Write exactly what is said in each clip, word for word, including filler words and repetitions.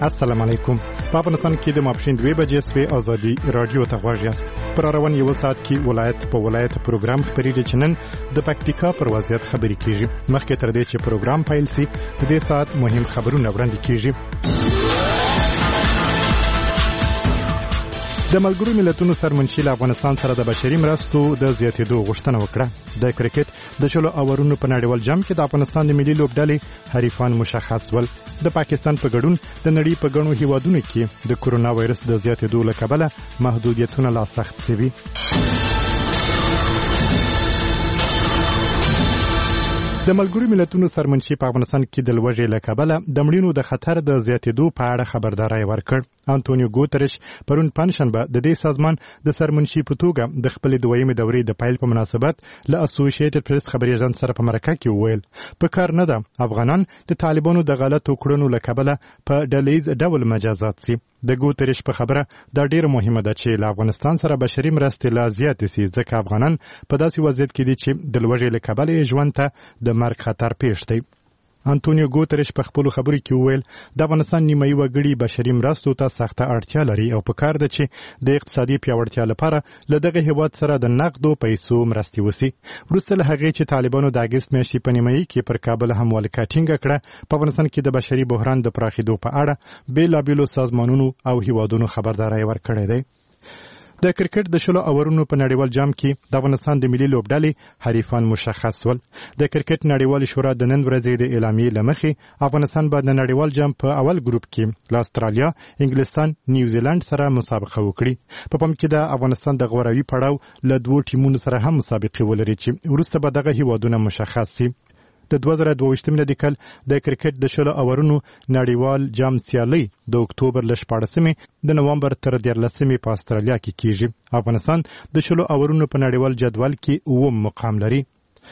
السلام علیکم. په افغانستان کې د ماپښین دوه بجې سوي ازادي رادیو ته غواړئ یاست. پر روان یو ساعت کې ولایت په ولایت پروګرام خبرېږي چې نن د پکتیکا پر وضعیت خبرې کیږي. مخکې تر دې چې پروګرام پیل شي د دې ساعت مهم خبرونه وړاندې کیږي. د ملګرو ملتونو سرمنشي له افغانستان سره د بشري مرستو د زیاتېدو غوښتنه وکړه. د کرکټ د شلو اورونو په نړیوال جام کې د افغانستان د ملي لوبډلې حریفان مشخص ول. د پاکستان په ګډون د نړۍ په ګڼو هیوادونو کې د کورونا وایرس د زیاتېدو له کبله محدودیتونه لا سخت شوي. د ملګرو ملتونو سرمنشي په افغانستان کې د لوږې له کبله د مړینو د خطر د زیاتېدو په اړه خبرداری ورکړ. انټونیو ګوترش پرون پنځشنبه د دې سازمان د سرمنشي په توګه د خپلې دویمې دورې د پیل په مناسبت له اسوسییټډ پریس خبري اژانس سره په مرکه کې وویل په کار نه ده افغانان د طالبانو د غلطو کړنو له کبله په ډلهییز ډول مجازات شي. د ګوترش په خبره دا ډیره مهمه ده چې له افغانستان سره بشري مرستې لا زیاتې شي ځکه افغانان په داسې وضعیت کې دي چې د لوږې له کبله ژوند ته د مرګ خطر پیښ دی. انټونیو ګوترش په خپل خبرو کې وویل د افغانستان نیمایي وګړي بشري مرستو ته سخته اړتیا لري او په کار ده چې د اقتصادي پیاوړتیا لپاره له دغه هیواد سره د نقدو پیسو مرستې وسی. وروسته له هغې چې طالبانو د اګست میاشتې په نیمایي کې پر کابل حمله ټینګه کړه په افغانستان کې د بشري بحران د پراخېدو په اړه بېلابېلو سازمانونو او هیوادونو خبرداری ورکړی دی. د کرکټ د شلو اورونو په نړیوال جام کې د افغانستان د ملي لوبډلې حریفان مشخص ول. د کرکټ نړیوال شورا د نن ورځې د اعلامیې له مخې افغانستان به د نړیوال جام په اول ګروپ کې له استرالیا، انګلستان، نیوزیلند سره مسابقه وکړي. په پام کې د افغانستان د غوروي پړاو له دوو ټیمونو سره هم مسابقه ولري چې وروسته به دغه هیوادونه مشخص شي. د دوه زره دوه ویشت میلادي کال د کرکټ د شلو اورونو نړیوال جام سیالي د اکتوبر له شپاړسمې د نومبر تر دیارلسمې په استرالیا کې کیږي. افغانستان د شلو اورونو په نړیوال جدول کې اووم مقام لري.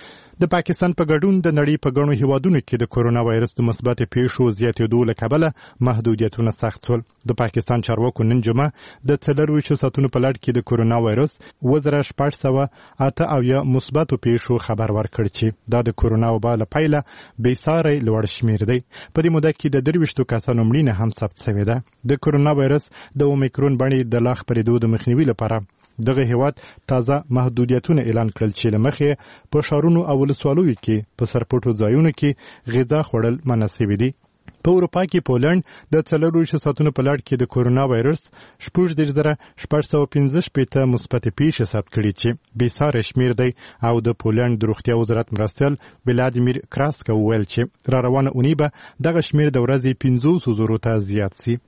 د پاکستان په ګډون د نړۍ په ګڼو هیوادونو کې د کورونا وایرس د مثبت پیښو زیاتېدو له کبله محدودیتونه سخت شول. د پاکستان چارواکو نن جمعه د څلورویشتو ساعتونو په لړ کې د کورونا وایرس اووه زره شپږ سوه اته اویا مثبتو پیښو خبر ورکړ چې دا د کورونا وبا له پیله بېساری لوړ شمېر دی. په دې موده کې د درویشتو کسانو مړینه هم ثبت شوې ده. د کورونا وایرس د اومیکرون بڼې د لا خپرېدو د مخنیوي لپاره دغه هیواد تازه محدودیتونه اعلان کړل چې له مخې په ښارونو او ولسوالیو کې په سرپټو ځایونو کې غذا خوړل منع شوي دي. په اروپا کې پولنډ د څلورویشتو ساعتونو په لړ کې د کورونا وایرس شپږ دېرش زره شپږ سوه پنځه شپېته مثبتې پیښې ثبت کړي چې بېساری شمېر دی. او د پولنډ د روغتیا وزارت مرستیال ولادیمیر کراسکا وویل چې را روانه اونۍ به دغه شمېر د ورځې پنځوسو زرو ته زیات شي.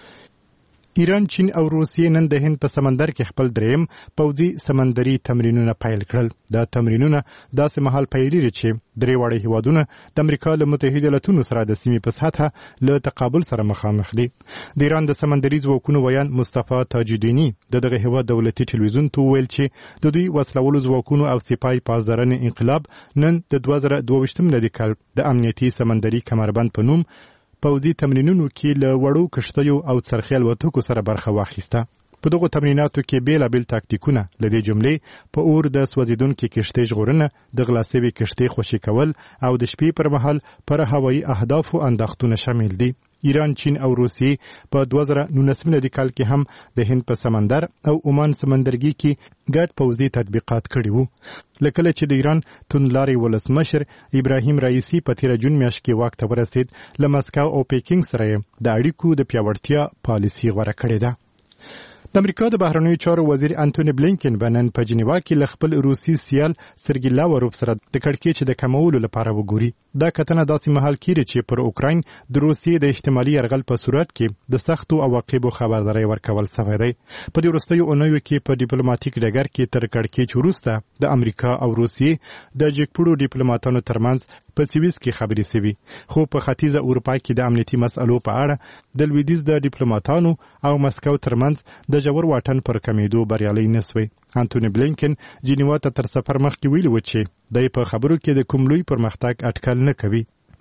ایران، چین او روسیې نن د هند په سمندر کې خپل دریم پوځي سمندري تمرینونه پیل کړل. دا تمرینونه داسې مهال پیلېږي چې درې واړه هیوادونه د امریکا له متحده ایالتونو سره د سیمې په سطحه له تقابل سره مخامخ دي. د ایران د سمندري ځواکونو ویان مصطفی تاجدینی د دغه هیواد دولتي ټلویزیون ته وویل چې د دوی وسلوالو ځواکونو او سپای پاسدارانې انقلاب نن د دوه زره دوه ویشتم میلادي کال د امنیتي سمندري کمربند په نوم پوځي تمرینونو کې له وړو کښتیو او څرخي الوتکو سره برخه واخیسته. په دغو تمریناتو کې بېلابېل تاکتیکونه له دې جملې په اور د سوځېدونکې کښتۍ ژغورنه، د غلا سوې کښتۍ خوشي کول او د شپې پر مهال پر هوایي اهدافو انداختونه شامل دي. ایران، چین او روسیې په دوه زره نولسم میلادي کال کې هم د هند په سمندر او عمان سمندرګي کې ګډ پوځي تطبیقات کړي وو. له کله چې د ایران توندلارې ولسمشر ابراهیم رئیسي په تېره جون میاشت کې واک ته ورسېد له مسکو او پیکینګ سره یې د اړیکو د پیاوړتیا پالیسي غوره کړې ده. د امریکا د بهرنیو چارو وزیر انټونی بلینکن به نن په جنیوا کې له خپل روسي سیال سرګي لاوروف سره د کړکېچ د کمولو لپاره وګوري. دا کتنه داسې مهال کیږي چې پر اوکراین د روسیې د احتمالي یرغل په صورت کې د سختو عواقبو خبرداری ورکول شوی دی. په دې وروستیو اونیو کې په ډیپلوماټیک ډګر کې تر کړکېچ وروسته د امریکا او روسیې د جګپوړو ډیپلوماټانو ترمنځ په سویس کې خبرې شوي، خو په ختیځه اروپا کې د امنیتي مسألو په اړه د لویدیځ د ډیپلوماټانو او مسکو ترمنځ د ژور واټن پر کمیدو بریالی نه شوی. انټونی بلینکن جنیوا ته تر سفر مخکې ویلي و چې دی په خبرو کې د کوم لوی پرمختګ اټکل نه کوي.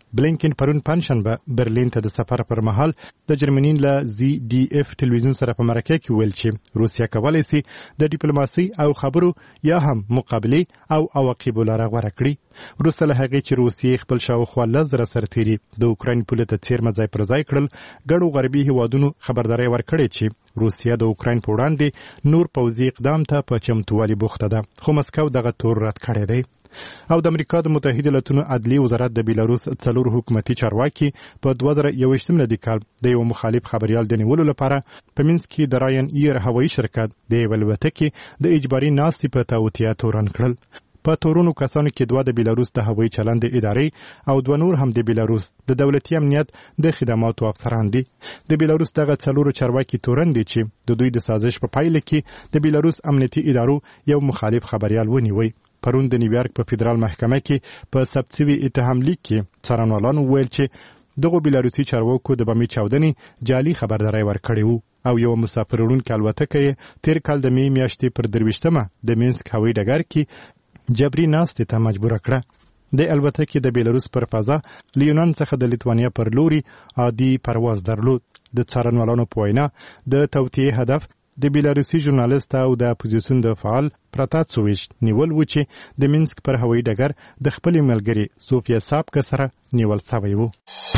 بلینکن پرون پنځشنبه برلین ته د سفر پر مهال د جرمني له زی ډي اف ټلویزیون سره په مرکه کې ویل چې روسیا کولی شي د ډیپلوماسي او خبرو یا هم مقابله او عواقب لاره غوره کړي. وروسته له هغې چې روسیې خپل شاوخوا لس زره سرتیري د اوکراین پولې ته څیرمه ځای پر ځای کړل، ګڼو غربي هیوادونو خبرداری ورکړې چې روسیا د اوکراین په وړاندې نور پوځي اقدام ته په چمتووالي بوخته ده، خو مسکو دغه تور رد کړی دی. او د امریکا د متحده ایالاتونو عدلي وزارت د بیلاروس څلور حکومتي چارواکي په دوه زره یوویشت میلادي کال د یو مخالف خبريال د نیولو لپاره په منځ کې د راین ایر هوایي شرکت د یوې الوتکې د اجباري ناستې په توطیه تورن کړل. په تورونو کسانو کې دوه د بیلاروس د هوایي چلند ادارې او دوه نور هم د بیلاروس د دولتي امنیت د خدماتو افسران دي. د بیلاروس دغه څلورو چارواکي تورن دي چې د دوی د سازش په پایله کې د بیلاروس امنیتي ادارو یو مخالف خبريال ونیوي. پرون د نیویارک په فدرال محکمه کې په ثبت شوي اتهام لیک کې څارنوالانو ویل چې دغه بیلاروسي چارواکو د بمي چاودنې جعلي خبرداری ورکړی وو او یو مسافر وړونکې الوتکه یې تیر کال د می میاشتې پر درویشتمه د مینسک هوایي ډګر کې جبري ناستې ته مجبور کړه. د الوتکې د بیلاروس پر فضا لیونان څخه د لیتوانیا پر لوري عادي پرواز درلود. د څارنوالانو په وینا د توطیې هدف د بیلاروسي ژورنالیست او د اپوزیسیون د فعال پراتاتسوویچ نیول و چې د مینسک پر هوایي ډګر د خپل ملګری سوفیا ساپکا سره نیول شوی و.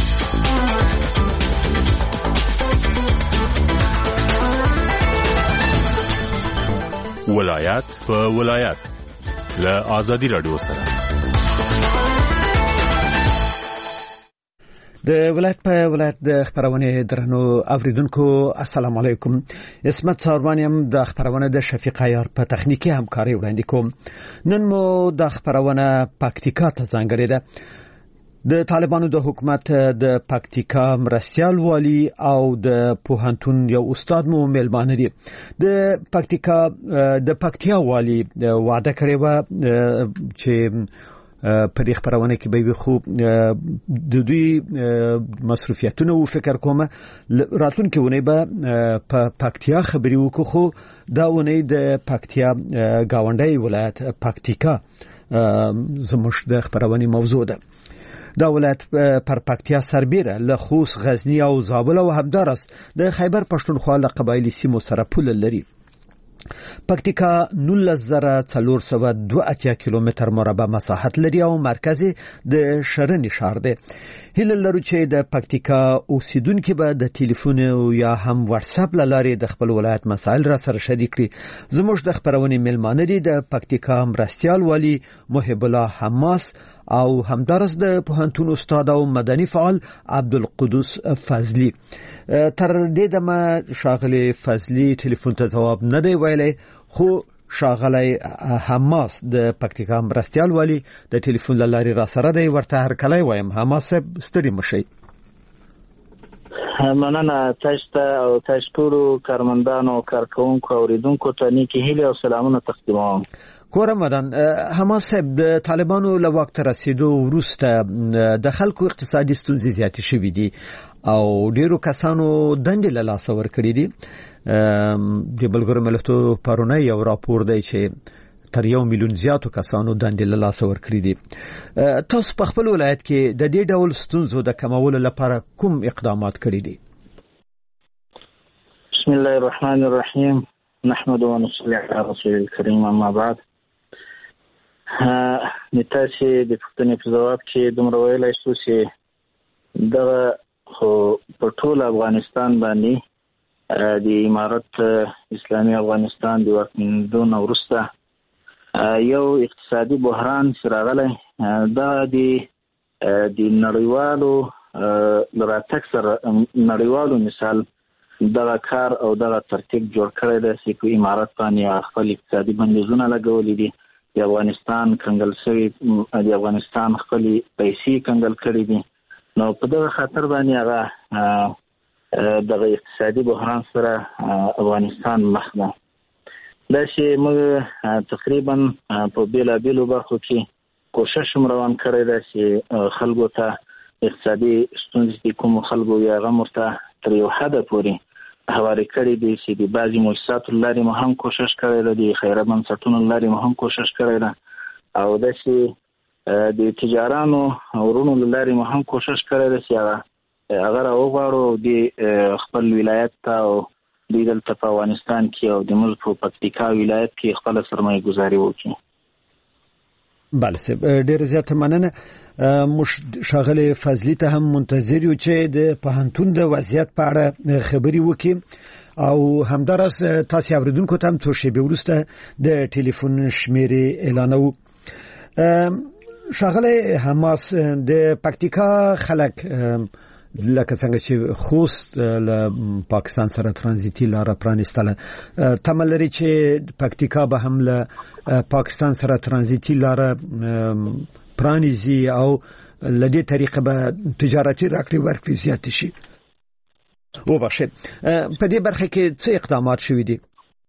ولایت په ولایت له آزادی رادیو سره د ولایت په ولایت د خبرونه درنو اوریدونکو السلام علیکم. اسمت ساربانیم د خبرونه د شفیق عیار په تخنیکی همکاري وړاندې کوم. نن مو د خبرونه پکتیکا ته ځانګړې ده. د طالبانو د حکومت د پکتیکا مرستیال والی او د پوهنتون یو استاد مو ملمانه دي. د پکتیکا د پکتیا والی وعده کړې و چې په دې خبرونه کې به خوب د دوی مصرفیتونه او فکر کومه راتلونکي ونه به په پکتیا خبري وکړو، خو دا ونه د پکتیا گاونډي ولایت پکتیکا زموږ د خبرونه موضوع ده. دا ولایت پر پکتیا سربیره له خوست، غزنی او زابل او همدارس د خیبر پښتونخوا له قبایلی سیمو سره پوله لري. پکتیکا نولس زره څلور سوه دوه اتیا کیلومتر مربع مساحت لري او مرکز د شرن شهر دی. هیله لرو چې د پکتیکا اوسیدونکو به د ټلیفون یا هم واتس اپ لارې د خپل ولایت مسایل را سره شریک کړي. زموږ د خبرونه ملمانه دي د پکتیکا مرستیال والی محب الله حماس او همدارس د پوهنتون استاد او مدني فعال عبدالقدوس فضلی. تر دې دمه شاغلی فضلی ټلیفون ته جواب نه دی ویلی، خو شاغلی حماس د پکتیکا مرستیال والی د ټلیفون لارې را سره دی. ورته هر کله وایم حماس ستړي مشي. مننه تاسو ته او تاسو ټول کارمندانو او کارکونکو او اوریدونکو ته نیکی هیله او سلامونه تقدیموم. کورمدان حماس صاحب د طالبانو له وخت رسیدو وروسته د خلکو اقتصادي ستونزې زیاتې شوې دي او ډیرو کسانو دندې له لاسه ورکړې دي. د بلګرو ملتونو پرونه یو راپور دی چې تر یو میلیون زیاتو کسانو دندې له لاسه ورکړې دي. تاسو په خپل ولایت کې د دې ډول ستونزو د کمولو لپاره کوم اقدامات کړی دي؟ بسم الله الرحمن الرحیم. نحمد و نصلي على رسول الكريم. اما بعد، نتاسي د پښتنې په جواب کې دومره ویلای شو چې دغه خو په ټول افغانستان باندې د امارت اسلامي افغانستان د واکمنېدو وروسته یو اقتصادي بحران راغلی. دا د د نړیوالو لراتک سره نړیوالو مثال دغه کار او دغه ترتیب جوړ کړی دی چې امارت باندې خپل اقتصادي بندیزونه لګولي دي. د افغانستان کنګل شوی د افغانستان خپل پیسې کنګل کړي دي. نو په دغه خاطر باندې هغه دغه اقتصادي بحران سره افغانستان مخ ده. دا چې موږ تقریبا په بیلابیلو برخو کې کوشش روان کړی دی چې خلکو ته اقتصادي ستونزې کوم خلکو یا هغه ورته تر یو حده پورې هواري کړی دي چې د بعضې مؤسساتو لارې مو هم کوشش کړی دی، د خیریه بنسټونو لارې مو هم کوشش کړی ده او داسې د تجارانو ورونو لاري مو هم کوشش کړی دی چې هغه هغه راوغواړو د خپل ولایت ته او د دلته په افغانستان کې او د ملک په پکتیکا ولایت کې خپل سرمایه گذاري وکړي. بله صاحب ډېر زیات مننه. مش شاغله فضلی ته هم منتظر یو چې د پوهنتون د وضعیت په اړه خبري وکړي او همدارس تاسو اوریدونکو ته هم څو شیبې وروسته د ټلیفون شمیرې اعلانوو. شاغله حماس د پکتیکا خلک لکه څنګه چې خوست له پاکستان سره ترانزیتي لار پرانستله تملري چې پکتیکا به هم له پاکستان سره ترانزیتي لار پرانیزي او لدې طریقه به تجارتي راکړې ورکړې زیات شي. او باشه په دې برخه کې څه اقدامات شوي دي؟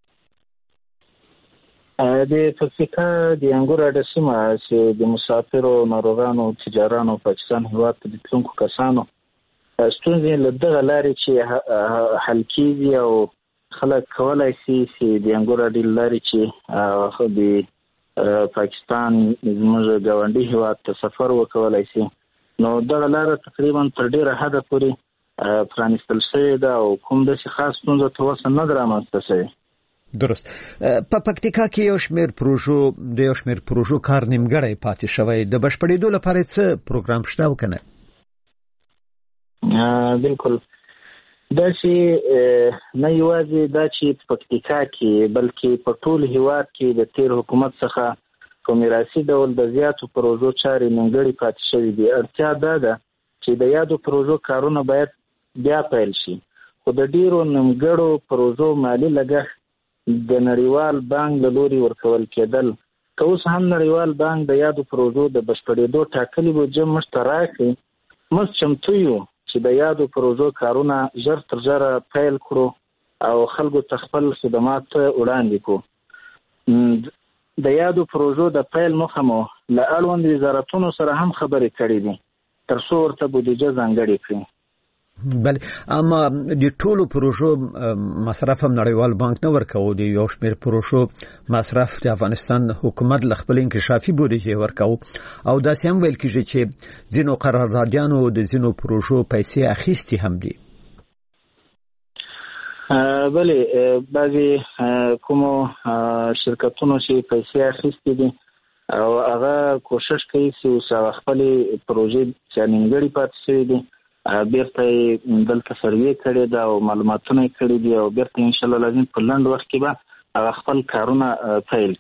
د پکتیکا د انګور اډه سیمه چې د مسافرو ناروغانو تجارانو پاکستان هیواد ته د تلونکو کسانو ستونزې له دغه لارې چې حل کېږي او خلک کولی شي چې د انګور اډې لارې چې د پاکستان زموږ ګاونډي هیواد ته سفر وکولی شي، نو دغه لاره تقریبا تر ډېره حده پورې پرانیستل شوې ده او کوم داسې خاص ستونزه تر اوسه نه ده رامنځته شوې. درست. په پکتیکا کې یو شمېر پروژو د یو شمېر پروژو کار نیمګړی پاتې شوی، د بشپړېدو لپاره څه پروګرام شته او که نه؟ بالکل دا چې نه یوازې دا چې په پکتیکا کې بلکې په ټول هیواد کې د تیر حکومت څخه په میراثي ډول د زیاتو پروژو چارې نیمګړې پاتې شوې دي. اړتیا دا ده چې د یادو پروژو کارونه باید بیا پیل شي، خو د ډیرو نیمګړو پروژو مالي لګښت د نړیوال بانک له لوري ورکول کېدل، که اوس هم نړیوال بانک د یادو پروژو د بشپړېدو ټاکلي بودجه موږ ته راکړي، موږ چمتو یو چې د یادو پروژو کارونه ژر تر ژره پیل کړو او خلکو ته خپل خدمات وړاندې کړو. د یادو پروژو د پیل موخه مو له اړوند وزارتونو سره هم خبرې کړې دي تر څو ورته بودیجه ځانګړې کړي. بله، اما د ټولو پروژو مصرف هم نړیوال بانک نه ورکوي، د یو شمېر پروژو مصرف د افغانستان حکومت له خپل انکشافي بودیجې ورکوي او داسې هم ویل کېږي چې ځینو قراردادیانو د ځینو پروژو پیسې اخیستې هم دي. بله، بعضې کومو شرکتونو چې پیسې اخیستې دي او هغه کوشش کوي چې اوس هغه خپلې پروژې چې نیمګړې پاتې شوې دي بیرته دلته سروې کړې ده او معلوماتونه یې کړي دي او بیرته انشاءالله لازم په لنډ وخت کې به هغه خپل کارونه پیل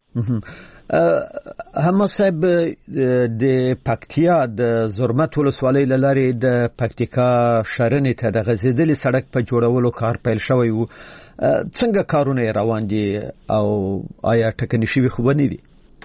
کړي. حماس صاحب، د پکتیا د زرمت ولسوالۍ له لارې د پکتیکا شرنې ته د غځېدلي سړک په جوړولو کار پیل شوی و، څنګه کارونه یې روان دي او آیا ټکني شوي خو به نه دي؟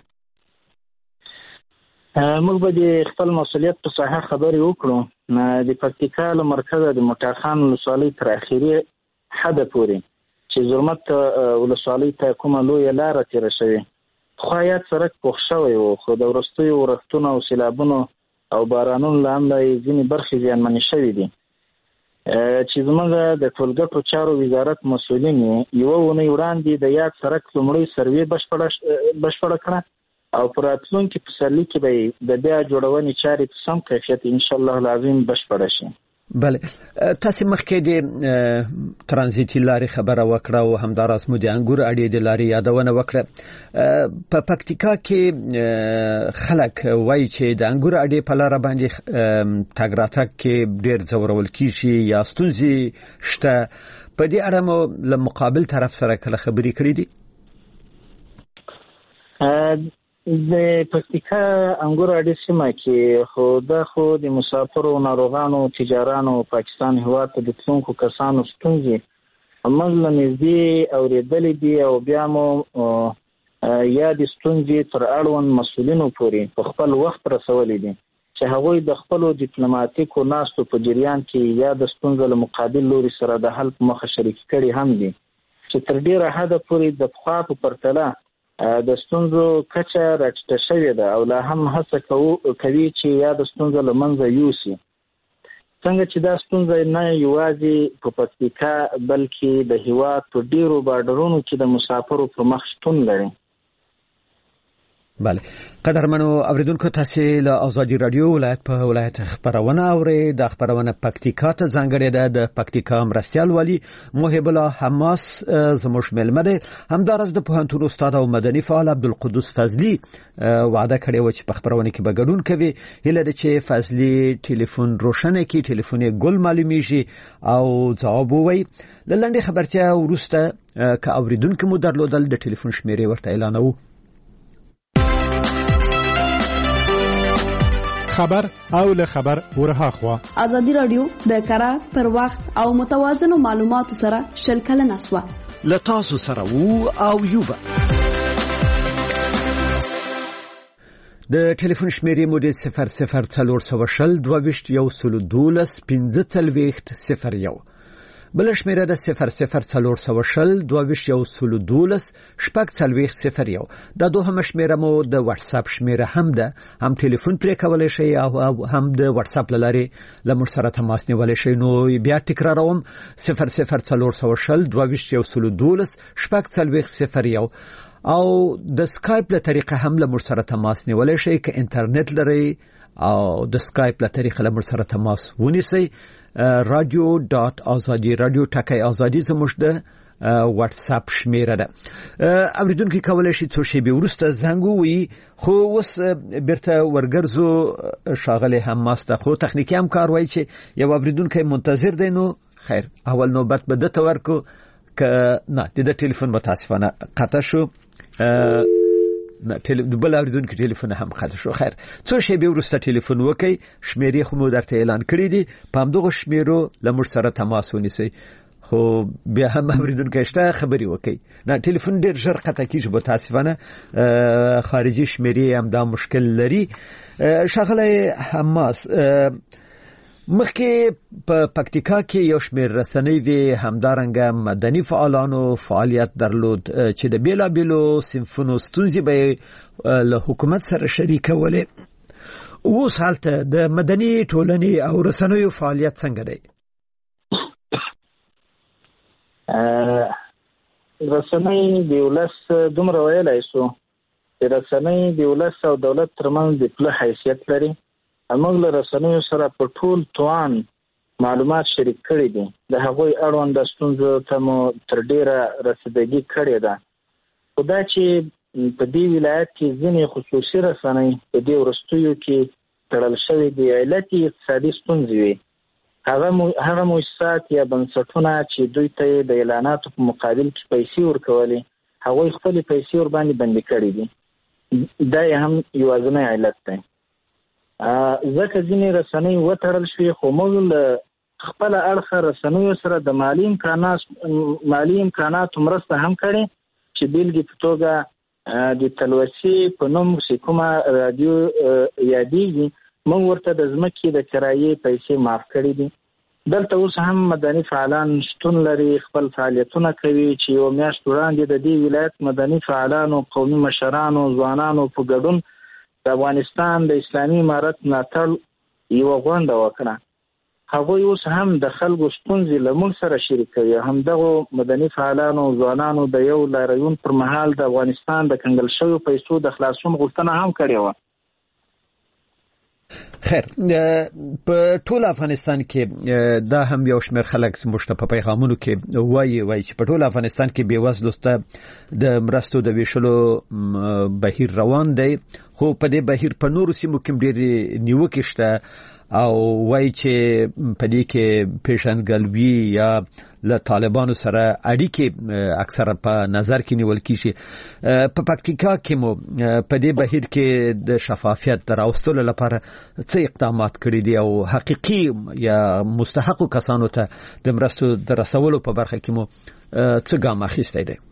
موږ به د خپل مسؤلیت په ساحه خبرې وکړو. د پکتیکا له مرکزه د موټرخان ولسوالۍ تر اخري حده پورې چې زرمت ولسوالۍ ته کومه لویه لاره تېره شوې، پخوا یاد سړک پوخ شوی و، خو د وروستیو ورښتونو او سیلابونو او بارانونو له امله یې ځینې برخې زیانمنې شوې دي چې زموږ د ټولګټو چارو وزارت مسؤلین یوه اونۍ وړاندې د یاد سړک لومړۍ سروې بشپړه کړه او پر راتلونکي پسرلي کې به د بیا جوړونې چارې په سم کیفیت انشاءالله العظیم بشپړه شي. بله، تاسو مخکې د ترانزیتي لارې خبره وکړه او همداراز مو د انګور اډې د لارې یادونه وکړه. په پکتیکا کې خلک وایي چې د انګور اډې په لاره باندې تګ راتګ کې ډېر ځورول کېږي یا ستونزې شته. په دې اړه مو له مقابل طرف سره کله خبرې کړې دي؟ د پکتیکا انګور اډې سیمه کې خو دا خو د مسافرو ناروغانو تجارانو پاکستان هیواد ته د تلونکو کسانو ستونزې موږ له نږدې اورېدلې دي او بیا مو یا د ستونزې تر اړوند مسؤلینو پورې په خپل وخت رسولې دي چې هغوی د خپلو ډیپلوماټیکو ناستو په جریان کې یا د ستونزو له مقابل لوري سره د حل په مخه شریک کړي هم دي چې تر ډېره حده پورې د پخوا په پرتله د ستونزو کچه راټیټه شوې ده او لا هم هڅه کوي چې یا د ستونزو له منځه یوسي. څنګه چې دا ستونزه نه یوازې په پکتیکا بلکې د هیواد په ډیرو بارډرونو کې د مسافرو پر مخ شتون لري. بله قدرمنو اوریدونکو تاسو له آزادی رادیو ولایت په ولایت خبرونه اوري د خبرونه پکتیکا ته ځانګړې ده د پکتیکا مرستيال والی محب الله حماس زموږ ملمه ده همدارس د پوهنتون استاد او مدني فعال عبدالقدوس فضلی وعده کړې و چې په خبرونه کې به ګډون کوي هله د چې فضلی ټلیفون روشنه کې ټلیفون ګل معلومیږي او جواب وي لنډه خبرتیا ورسته ک اوریدونکو مو درلودل د ټلیفون شمیرې ورته اعلانو. خبر او له خبر ورها خوا ازادي رادیو د کارا پر وخت او متوازن معلوماتو سره شلکل نسوا لتاسو سره وو او یوبا د ټلیفون شمیرې مو د صفر صفر څلور سوه شل دوه ویشت یو سلو دولس پنځه څلوېښت صفر یو بل شمیره د صفر صفر څلور سوه شل دوه ویشت یو سلو دولس شپږ څلوېښت صفر یو د دوهم شمیره مو د واتس اپ شمیره هم ده هم ټلیفون پرې کولای شئ او هم د واتس اپ لاري لمر سره تماس نیولای شئ. نو بیا تکراروم صفر صفر څلور سوه شل دوه ویشت یو سلو دولس شپږ څلوېښت صفر یو او د سکایپ له طریقه هم لمر سره تماس نیولای شئ که انټرنیټ لري او د سکایپ له طریقه لمر سره تماس ونیسئ. رادیو ډاټ ازادي رادیو ټکای ازادي زموږ د واتس اپ شمیره ده. اوریدونکو کولای شي څو شی به ورسته زنګ وي خو اوس برته ورګرزو شاغله هم ماسته خو تخنیکی هم کار وای چې یو اوریدونکو منتظر دی. نو خیر اول نوبت به د تورکو ک نه د ټلیفون متاسفانه قطع شو نه ټلیفون بل اوریدونکو ټلیفون هم قطع شو. خیر څو شی به ورسته ټلیفون وکي شمیرې خو مو درته اعلان کړی دي په همدغه شمیرو لمر سره تماس ونیسئ خو بیا هم اوریدونکو شته خبري وکي نه ټلیفون ډیر ژر قطع کیږي متاسفانه خارجي شمیرې هم دا مشکل لري. شغله حماس مخکې په پکتیکا کې یو شمېر رسنۍ وی همدارنګه مدني فعالانو فعالیت درلود چې د بیلا بیلو صنفونو ستونزې به له حکومت سره شریکولې. اوس حالت د مدني ټولنې او رسنیو فعالیت څنګه دی؟ رسنۍ د ولس دومره ویلای شو چې رسنۍ د ولس او دولت ترمنځ د پله حیثیت لري. موږ له رسنیو سره په ټول توان معلومات شریک کړي دي. د هغوی اړوند ستونزو ته مو تر ډیره رسیدګي کړې ده. خو دا چې په دې ولایت کې ځینې خصوصي رسنۍ په دې وروستیو کې تړل شوي دي علت اقتصادي ستونزې وي. هغه هغه مؤسسات یا بنسټونه چې دوی ته د اعلاناتو په مقابل کې پیسې ورکولې هغوی خپلې پیسې ورباندې بندي کړي دي. دا یې هم یوازینی علت دی. ځکه ځینې رسنۍ وتړل شوې خو موږ له خپل اړخه رسنیو سره د مالی امکانات مالی امکاناتو مرسته هم کړې چې بیلګې په توګه د تلوسي په نوم چې کومه رادیو یادېږي موږ ورته د ځمکې د کرایې پیسې معاف کړې دي. دلته اوس هم مدني فعالان شتون لري خپل فعالیتونه کوي چې یو میاشت وړاندې د دې ولایت مدني فعالانو قومي مشرانو ځوانانو په ګډون د افغانستان د اسلامي امارت ملاتړ یو غونډه وکړه. هغوی اوس هم د خلکو ستونزې له موږ سره شریکوي. همدغو مدني فعالانو ځوانانو د یو لاریون پر مهال د افغانستان د کنګل شویو پیسو د خلاصون غوښتنه هم کړې وه. خیر په ټول افغانستان کې دا هم یو شمېر خلک زموږ ته په پیغامونو کې وایي وایي چې په ټول افغانستان کې بېوزلو ته د مرستو د ویشلو بهیر روان دی خو په دې بهیر په نورو سیمو کې ډېرې نیوکې شته او وایي چې په دې کې پیژندګلوي یا له طالبانو سره اړیکې اکثره په نظر کې نیول کیږي. په پکتیکا کې مو په دې بهیر کې د شفافیت راوستلو لپاره څه اقدامات کړي دي او حقيقي یا مستحقو کسانو ته د مرستو د رسولو په برخه کې مو څه ګام اخیستی دی؟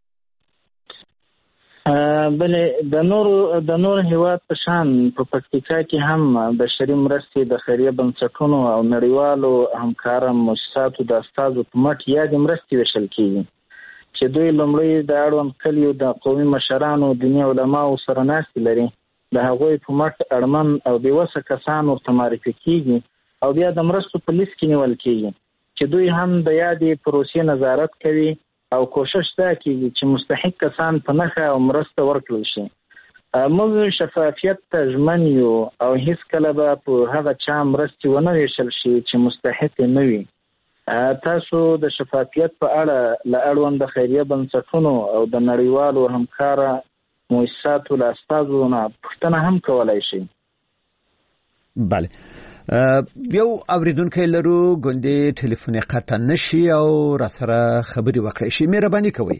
بلې د نور د نور هیواد په شان په پکتیکا کې هم بشري مرستې د خیریه بنسټونو او نړیوالو همکارو مؤسساتو د استازو په مټ یادې مرستې ویشل کېږي چې دوی لومړی د اړوند کلیو د قومي مشرانو دیني علماو سره ناستې لري. د هغوی په مټ اړمن او بېوسه کسان ورته معرفي کېږي او بیا د مرستو په لیست کې نیول کېږي چې دوی هم د یادې پروسې نظارت کوي او کوشش دا کیږي چې مستحق کسان په نخښه او مرسته ورکړل شي. موږ شفافیت ته ژمن یو او هیڅ کله به په هغه چا مرستې ونه ویشل شي چې مستحق نه وي. تاسو د شفافیت په اړه له اړوند خیریه بنسټونو او د نړیوالو همکاره مؤسساتو له استازو نه پوښتنه هم کولای شئ. بله یو اوریدونکی لرو ګوندې ټلیفون قطع نشي او را سره خبري وکړئ شي. مهرباني کوئ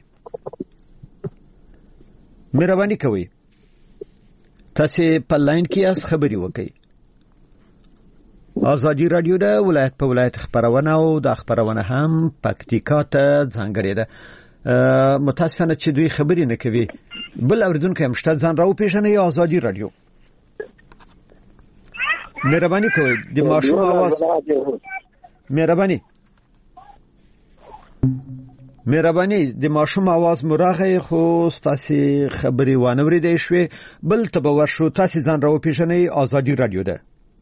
مهرباني کوئ تاسو په لاین کې اس خبري وکړئ. آزادی رادیو د ولایت په ولایت خبرونه او د خبرونه هم پکتیکا ته ځانګړې ده. متاسفانه چې دوی خبري نه کوي. بل اوریدونکی هم شته، ځان راو پیژنئ. آزادی رادیو مهرباني کوئ د ماشوم आवाज مهرباني مهرباني د ماشوم आवाज مراغه خو تاسو خبري وانوري دی شوي. بل تبور شو تاسو ځان راو پیژنئ. آزادی رادیو ده.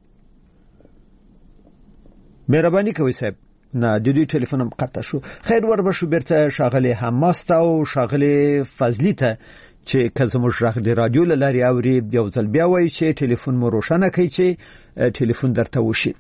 مهرباني کوئ صاحب. نه د دې ټلیفون هم قطع شو. خیر ور بشو بیرته شاغله حماس ته او شاغله فضلی ته چې کزموږ راغ د رادیو لاري اوري یو ځل بیا وایي چې ټلیفون مو روښانه کوي چې ټلیفون درته وشي.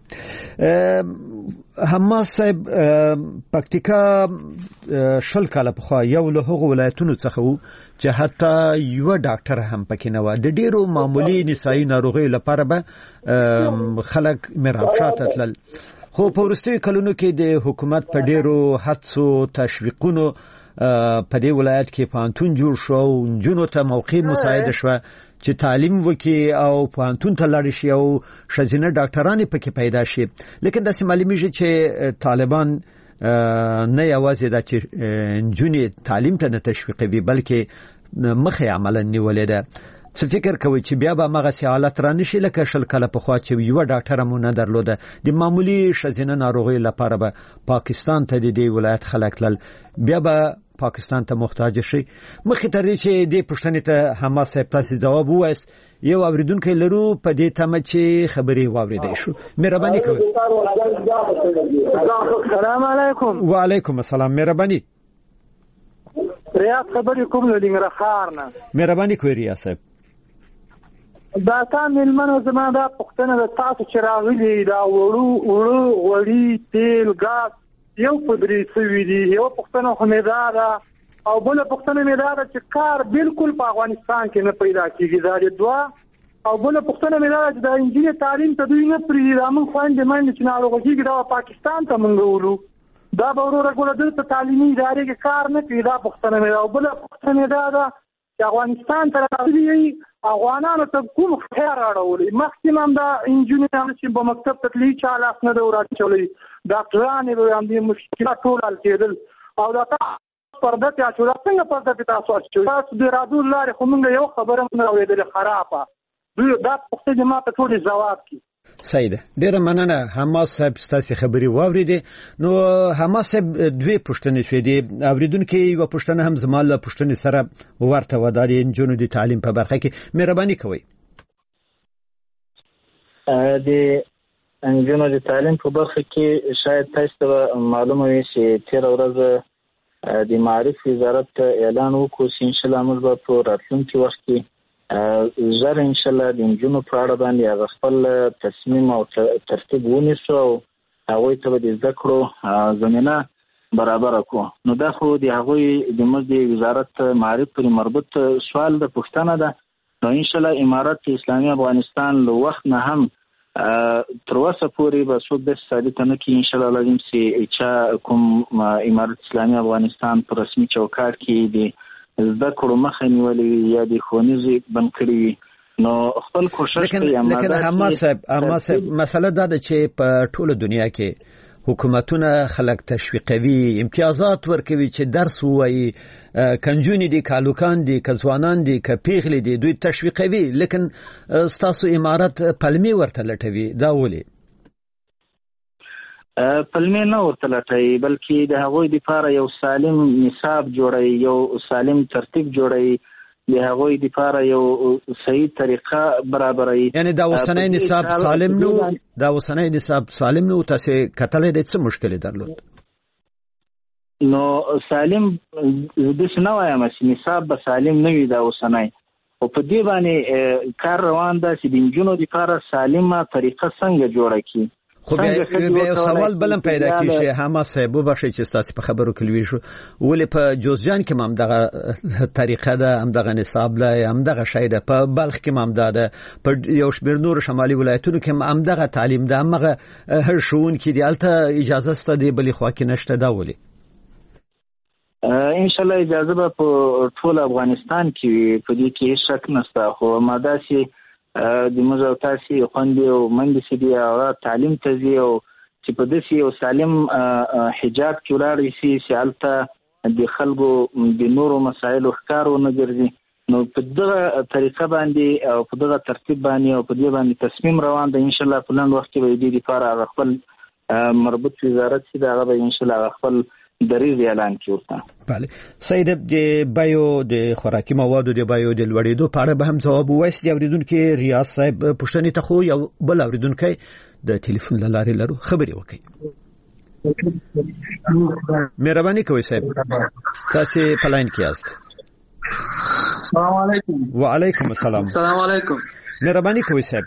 حماس صاحب پکتیکا شل کاله په خوا یو له هغو ولایتونو څخه وو چې حتی یو ډاکټر هم پکې نه و. د ډیرو معمولی نسایي ناروغیو لپاره به خلک مرابشات تلل، خو په وروستیو کلونو کې د حکومت په ډیرو هڅو تشویقونو په دې ولایت کې پانتون جوړ شو او جنونو ته موقع مساعده شو چې تعلیم وکي او پانتون ته لاړ شي او شزینه ډاکټران پکې پیدا شي. لیکن د سیمالیمیږي چې طالبان نه یوازې د چې جنونو تعلیم ته نه تشویقوي بلکې مخه عملا نیولې ده. څه فکر کوي چې بیا به مغه سیالت را نشي لکه شل کله په خوا چې یو ډاکټر مو نه درلوده د معمولی شزینه ناروغي لپاره به پاکستان ته د دې ولایت خلک تل بیا به پاکستان ته محتاج شي. مخې ته چې د پښتنې ته حماس تاسو جواب وایست. یو اوریدونکو لرو په دې تمه چې خبري واوریدای شو. مهرباني کوئ. السلام علیکم. وعلیکم السلام. مهرباني ریاض خبرې کوم له ننګرهار نه. مهرباني کوئ ریاض صاحب. دا تا ملمنو زما دا پښتنه د تاسو چې راغلي دا وړو وړو غوړي تیل ګاز یو پدري سوي دي. یو پښتنه خو مې دا ده او بل پښتنه مې دا ده چې کار بالکل په افغانستان کې نه پیدا کیږي. دا د دوا او بل پښتنه مې دا ده چې د انجینر تعلیم ته دوی نه پریږدي. دا موږ خويندې مې چې ناروغه کیږي دا پاکستان ته منګولو. دا به ورو ورو د تعلیمي ادارې کې کار نه کوي. دا پښتنه مې او بل پښتنه مې دا ده چې افغانستان ته راغلي افغانانو ته کوم خیر راوړي. مخکې دا انجینران چې په مکتب تدلی چا لاس نه دی ورچولي، ډاکټران به هم دې مشکلات ټول حل کېدل او دا پرده ته اچول. څنګه پرده ته تاسو اچول؟ تاسو د رادیو لارې خو موږ یو خبره نه اورېدل خرابه. دوی دا پښتنه ما ته ټول جواب کی. سیده ډیره مننه. حماس صاحب ستاسو خبري واوریدې. نو حماس صاحب دوی پښتنې شوې دي. اوریدونکو یو پښتنه هم زماله پښتنې سره ورته وداري جنونو د تعلیم په برخه کې. مهرباني کوئ. د جنونو د تعلیم په برخه کې شاید تاسو ته معلومه وي چې تیر ورځ د معرفت وزارت اعلان وکړ چې ان شاء الله موږ به په راتلونکي وخت کې زر ان شاء الله د جنونو په اړه باندې خپل تصمیم او ترتیب ونیسو او هغه ته د ذکرو زمينه برابر کو. نو دا خو د هغه د مزد وزارت معرفت پر مربوط سوال د پښتنه ده. نو ان شاء الله امارات اسلامي افغانستان له وخت نه هم تر اوسه پورې به څوک د ثابت نه کی ان شاء الله لازم سي چې کوم امارات اسلامي افغانستان پر رسمي چوکاټ کې دی ذکر مخه نیولې یا د خونیزي بند کړی. نو خپل کوشش کوي. لیکن حماس صاحب حماس صاحب مسله دا ده چې په ټوله دنیا کې حکومتونه خلک تشویقوي، امتیازات ورکوي چې درس وایي، کنجونی دي، کالوکان دي، کځوانان دي، کپیغلی دي، دوی تشویقوي. لیکن ستاسو امارات پلمي ورته لټوي. دا ولې؟ پلمې نه ورته لټوي بلکې د هغوی لپاره یو سالم نصاب جوړوي، یو سالم ترتیب جوړوي، د هغوی لپاره یو صحیح طریقه برابروي. یعنی دا اوسنۍ نصاب سالم نو دا اوسنۍ نصاب سالم نو تاسو کتلې د څه مشکل درلود؟ نو سالم د څه نه وایم چې نصاب به سالم نه وي دا اوسنۍ او په دې باندې کار روان ده چې د نجونو لپاره سالمه طریقه څنګه جوړه کړي. خو بیا یو سوال بلم پیدا کیږي حماس صاحب وبخښئ چې تاسو په خبرو کې لوي شو ولې په جوزجان کې هم دغه طریقه ده هم دغه نصاب ده هم دغه شی ده په بلخ کې هم ده په یو شمېر نور شمالي ولایتونو کې هم دغه تعلیم ده هغه هر شون کې دی الته اجازه ست دی بلې خوا کې نشته دا ولې ان شاء الله اجازه به په ټول افغانستان کې په دې کې شک نشته خو ماده سي د موږ تاسو خوندې او منډې سي دی او تعلیم تزي او چې په دې یو سالم حجاب جوړاړي سي سالته د خلکو د نورو مسایلو ښکارو نه ګرځي نو په دغه طریقه باندې او په دغه ترتیب باندې او په دې باندې تصمیم روان ده ان شاء الله په لاندې وخت کې به دې لپاره خپل مربوط وزارت سي دا به ان شاء الله خپل دریز اعلان کیوتا. بله سید د بایو د خوراکي موادو د بایو د لوړېدو په اړه به هم ځواب وایست دی اوریدونکو ریاض صاحب پښتني ته خو یو بل اوریدونکو د ټلیفون لارې لرو خبري وکړي. مهرباني کوئ صاحب تاسو په لاین کې یاست. السلام علیکم. وعلیکم السلام. السلام علیکم. مهرباني کوئ صاحب.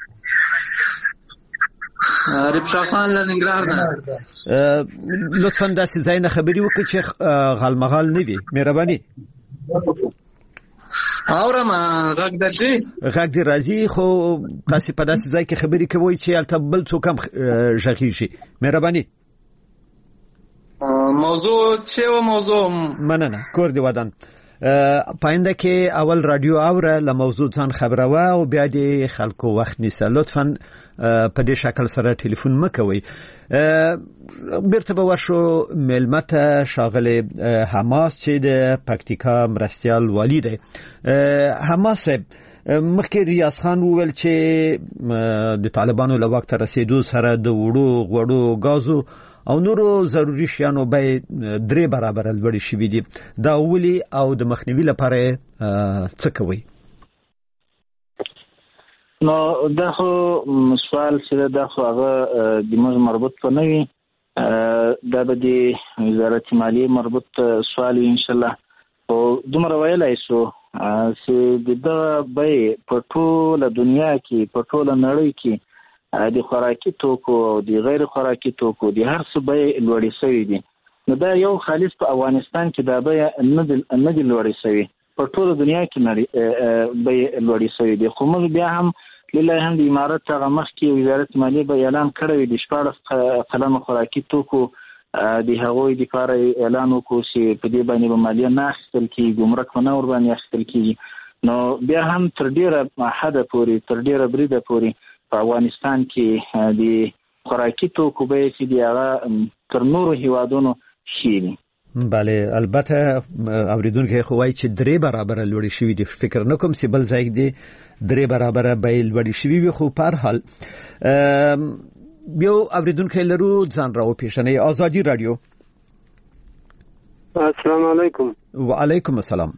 ربشا خان لنګرهار نه لطفا داسې ځای نه خبري وکړئ چې غالمغال نه وي مهرباني. اورم غږ درځي غږ دی راځي خو تاسو په داسې ځای کې خبري کوئ چې البته بل څوک هم ژغي شي مهرباني. موضوع چې و موضوع مننه کور دی ودان پاینده کې اول رادیو اوره له موضوع ځان خبروه او بیا د خلکو وخت نیسه لطفا په دې شکل سره ټلیفون مکوئ. بیرته به ورشو ملمته شاغل حماس چې د پکتیکا مرستیال والی دی. حماس مخکې ریاض خان وویل چې د طالبانو له وخت رسیدو سره د وړو غوړو غازو او نورو ضروري شیانو به درې برابر لوړ شي دي دا ولي او د مخنیوي لپاره څه کوي؟ نو دا خو سوال چې دا خو هغه د موږ مربوط په نوي دا به د وزارت مالیه مربوط سوال ان شاء الله او دومره ویلای شو چې د به په ټوله دنیا کې په ټوله نړۍ کې د خوراکي توکو او د غیر خوراکي توکو د هر څه به لوړې شوی دي نو دا یو خالص په افغانستان کې دا به نه نه د لوړې شوی په ټوله دنیا کې نه به لوړې شوی دي خو موږ بیا هم لله هم د امارت هغه مخکې وزارت مالیه به اعلان کړی د شپاړس قلم خوراکي توکو د هغوی لپاره اعلان وکړو چې په دې باندې به مالیه نه اخیستل کیږي ګمرک نه ور باندې اخیستل کیږي نو بیا هم تر ډیره حده پورې تر ډیره بریده پورې په افغانستان کې د خوراکي توکو به چې دی هغه تر نورو هیوادونو شي. بله البته اوریدونکو خو وايي چې درې برابر لوړ شي دي فکر نه کوم چې بل ځای دی درې برابر به لوړ شي وي خو په هر حال یو اوریدونکو لرو ځان راو پیښنې آزادي رادیو. السلام علیکم. وعلیکم السلام.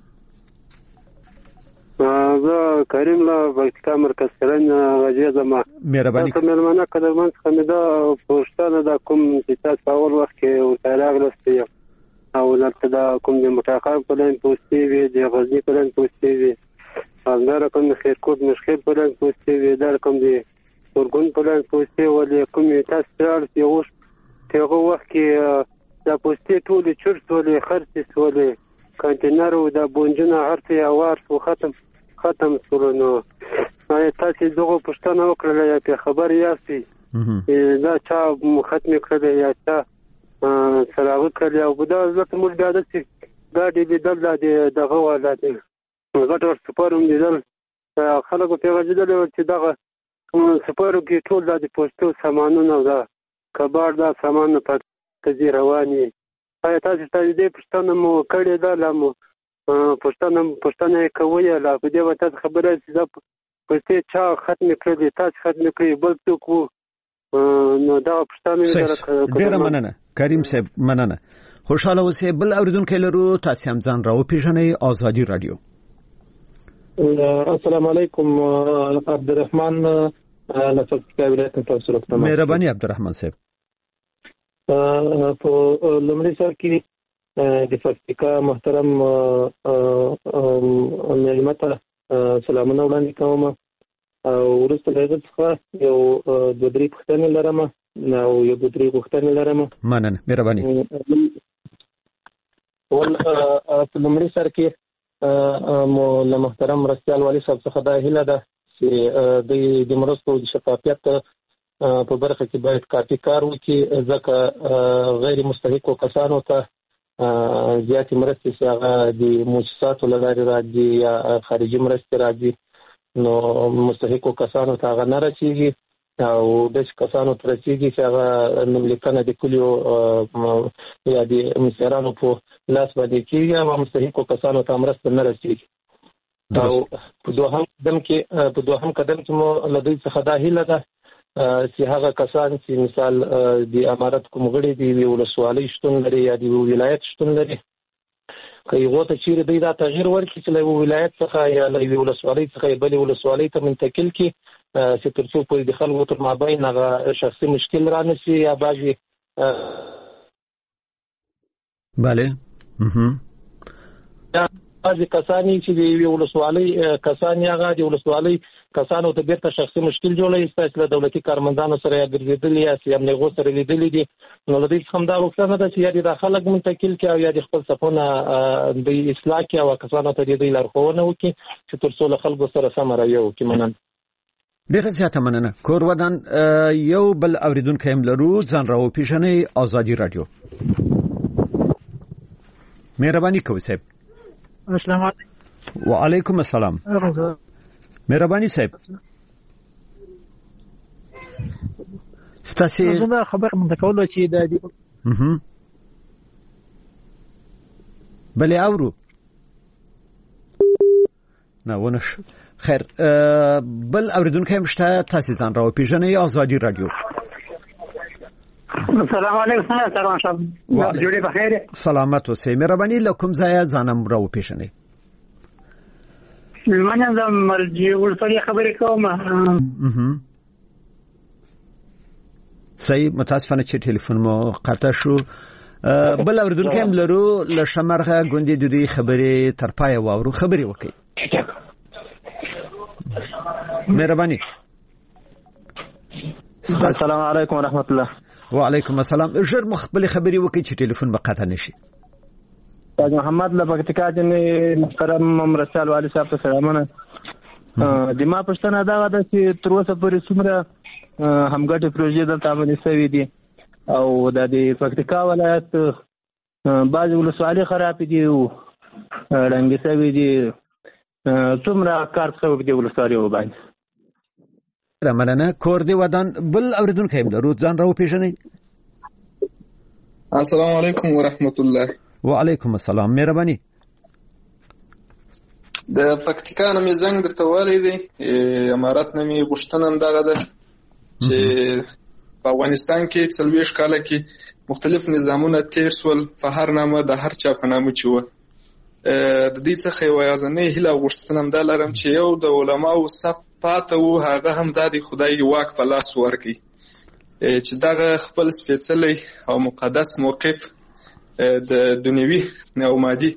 زه کریم له پکتیکا مرکز کلن غږی زما مهرباني کوم ملمنه قدرمن څخه دا پوښتنه دا کوم چې تاسو اول وخت کې ورته راغلسته او لکه دا کوم د متقام پلان پوسټي وي د غزنی پلان پوسټي وي دا رقم خیرکوټ مشخص پلان پوسټي وي دا رقم دی ورګون پلان پوسټي ولې کوم تاسو راځي یو څه وخت کې دا پوسټي ټول چرت ولې خرڅ ولې کانټینر او د بونجنه هرته اوار سو ختم ختم سره نو تاسو دغه پښتنه وکړه په خبر یاستي دا چا ختم کړل یا چا سراغ کړل او دا زته موږ دا د ګاډي بدل د دغه ولاته غټور سپاروم دي خلکو په غږیدل چې دغه سپارو کې ټول د پښتو سامانونه دا کبار دا سامان په تزي رواني آیا تاسو ته دې پښتنه مو کړی دا لمو پښتنه پښتنه کوي لا په دې وته خبره چې دا پښتې چا ختم کړی تاسو ختم کړی بل څوک نو دا پښتنه ډیر مننه کریم صاحب مننه خوشاله اوسئ. بل اوریدونکو لرو تاسو هم ځان راو پیژنئ آزادي رادیو. السلام علیکم عبدالرحمن لفظ ولایت تاسو راته مهرباني عبدالرحمن صاحب. په لومړي سر کې د پکتیکا محترم ملمته سلامونه وړاندې کوم او وروسته له هغه څخه یو دوه درې پوښتنې لرم او یو دوه درې غوښتنې لرم. مننه، مهرباني. ول په لومړي سر کې مو له محترم مرستیال والي صاحب څخه دا هیله ده چې د مرستو د شفافیت په برخه کې باید کافي کار وکړي، ځکه غیر مستحقو کسانو ته زیاتې مرستې چې هغه د مؤسساتو له لارې راځي یا خارجي مرستې راځي، نو مستحقو کسانو ته هغه نه رسېږي او داسې کسانو ته رسېږي چې هغه نوملیکنه د کلیو یا د مشرانو په لاس باندې کېږي او مستحقو کسانو ته مرسته نه رسېږي. او په دوهم قدم کې په دوهم قدم کې مو له دوی څخه دا هیله ده چې هغه کسان چې مثال د امارت کوم غړي د یوې ولسوالۍ شتون لري یا د یوه ولایت شتون لري، که هغو ته چیرې دوی دا تغییر ورکړي چې له یوه ولایت څخه یا له یوې ولسوالۍ څخه بلې ولسوالۍ ته منتقل کړي، چې تر څو پورې د خلکو تر مابین هغه شخصي مشکل را نه شي یا بعضې بله بعضې کسان چې د یوې ولسوالۍ کسان یې هغه د ولسوالۍ کسانو ته بیرته شخصي مشکل جوړوي، ستاسې له دولتي کارمندانو سره یا ګرځېدلي یا سیامنیغو سره لیدلي دي، نو له دوی څخه هم دا غوښتنه ده چې یا د دا خلک منتقل کړي او یا د خپل صفونه د اصلاح کړي او کسانو ته د دوی لارښوونه وکړي چې تر څو له خلکو سره سمه رویه وکړي. مننه. ډېره زیاته مننه. کور ودان یو بل اوریدونکی هم لرو، ځان راوپېژنئ. ازادي راډیو. مهرباني کوئ صاحب. السلام علیکم. وعلیکم السلام. مهرباني صاحب. ستاسو زما خبر من تکول چې د دې اها بلې اورو نه ونش. خیر بل اوریدونکو هم شته، تاسو ځان راوپېژنئ. ازادي راډیو. السلام علیکم. سلام شب جوړې بخیر. سلامت اوسئ. مهرباني له کوم ځای ځانم راوپېژنئ. مننه د مرجع ورسره خبرې کوم. اها صحیح. متاسفانه چې ټلیفون مو قطع شو. بل اوریدونکو هم لرو، له شمرغه ګوندې د دې خبرې تر پایه واورو. خبرې وکړئ. مهرباني. السلام علیکم ورحمت الله. وعلیکم السلام. ژر مخبل خبرې وکړئ چې ټلیفون به قطع نشي. تاج محمد له پکتیکا جنې محترم مرستیال والي صاحب ته سلامونه. د ما پښتنه دا ده چې تر اوسه پورې څومره همګټې پروژې دلته عملي شوې دي او د پکتیکا ولایت بعضې ولسوالۍ خرابې دي او ړنګې شوې دي، څومره کار شوی دی ولسوالیو باندې. مننه. کور دی ودان بل اوریدونکی هم لرو، ځان راوپېژنئ. السلام علیکم ورحمت الله. وعلیکم السلام. مهرباني. د پکتیکا نه مې زنګ درته والی دی، امارت نه مې غوښتنه همدغه ده چې په افغانستان کې څلوېښت کاله کې مختلف نظامونه تیر سول، په هر نامه د هر چا په نامه چې وه. د دې څخه یوه یوازینۍ هیله او غوښتنه همدا لرم چې یو د علماو صف پاته و، هغه هم دا د خدای واک په لاس ورکړي چې دغه خپل سپېڅلی او مقدس موقف د دنیوي او مادي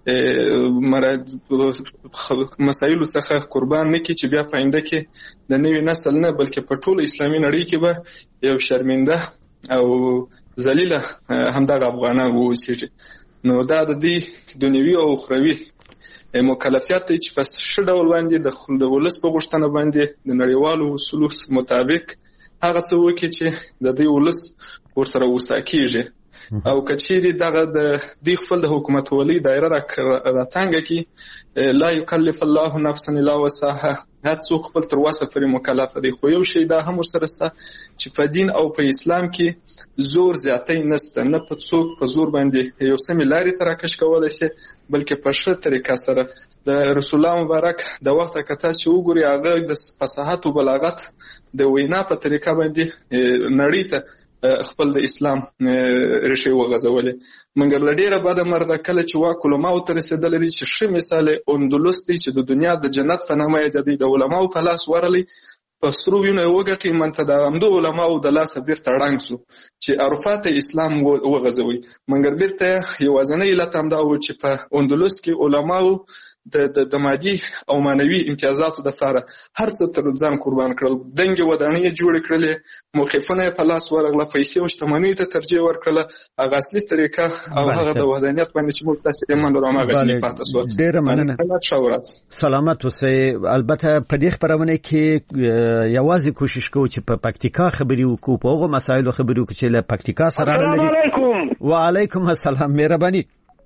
مسایلو څخه قربان نه کړي چې بیا په آینده کې د نوي نسل نه بلکې په ټوله اسلامي نړۍ کې به یو شرمنده او ذلیله همدغه افغانان واوسېږي. نو دا د دې دنیوي او اخروي مکلفیت دی چې په ښه ډول باندې د ولس په غوښتنه باندې د نړیوالو اصولو مطابق هغه څه وکړي چې د دې ولس ورسره وسا کېږي. او کچېرې دغه د دې خپل د حکومت ولي دایره راتانګه کې لا یکلف الله نفسا الا وسعها، هر څوک خپل تر وسه پورې مکلف دی. خو یو شی دا هم ورسره شته چې په دین او په اسلام کې زور زیاتی نشته، نه په څوک په زور باندې یو سمې لارې ته راکش کولی شي، بلکې په ښه طریقه سره د رسول الله مبارک د وخته که تاسې وګورئ هغه د فصاحت او بلاغت د وینا په طریقه باندې نړۍ ته خپل د اسلام ریښې وغځولې. مګر له ډېره بده مرغه کله چې واک علماو ته رسېدلی دی چې ښه مثال یې اندلس دی چې د دنیا د جنت په نامه یې د علماو په لاس ورغلی، په سرو وینو یې وګټي، منته د همدو علماو د لاسه بیرته ړنګ سو چې عرفات اسلام وغځوي. مګر بیرته یوازینی علت همدا و چې په اندلس کې علماو د د مادي او معنوي امتیازاتو لپاره هر څه تر ځان قربان کړل. دنګې ودانۍ جوړې کړلې، موقفونه په لاس ورغله، پیسې او شتمنۍ ته ترجیح ورکړله. هغه اصلي طریقه او هغه د وحدانیت باندې چې موږ تاسو یې منلو هغه ځینې پاتې شو. ډېره مننه. سلامت اوسئ. البته په دې خبرونه کې یوازې کوشش کوو چې په پکتیکا خبرې وکړو، په هغو مسایلو خبرې وکړو چې له پکتیکا سره اړه لري. السلام علیکم. وعلیکم السلام. مهرباني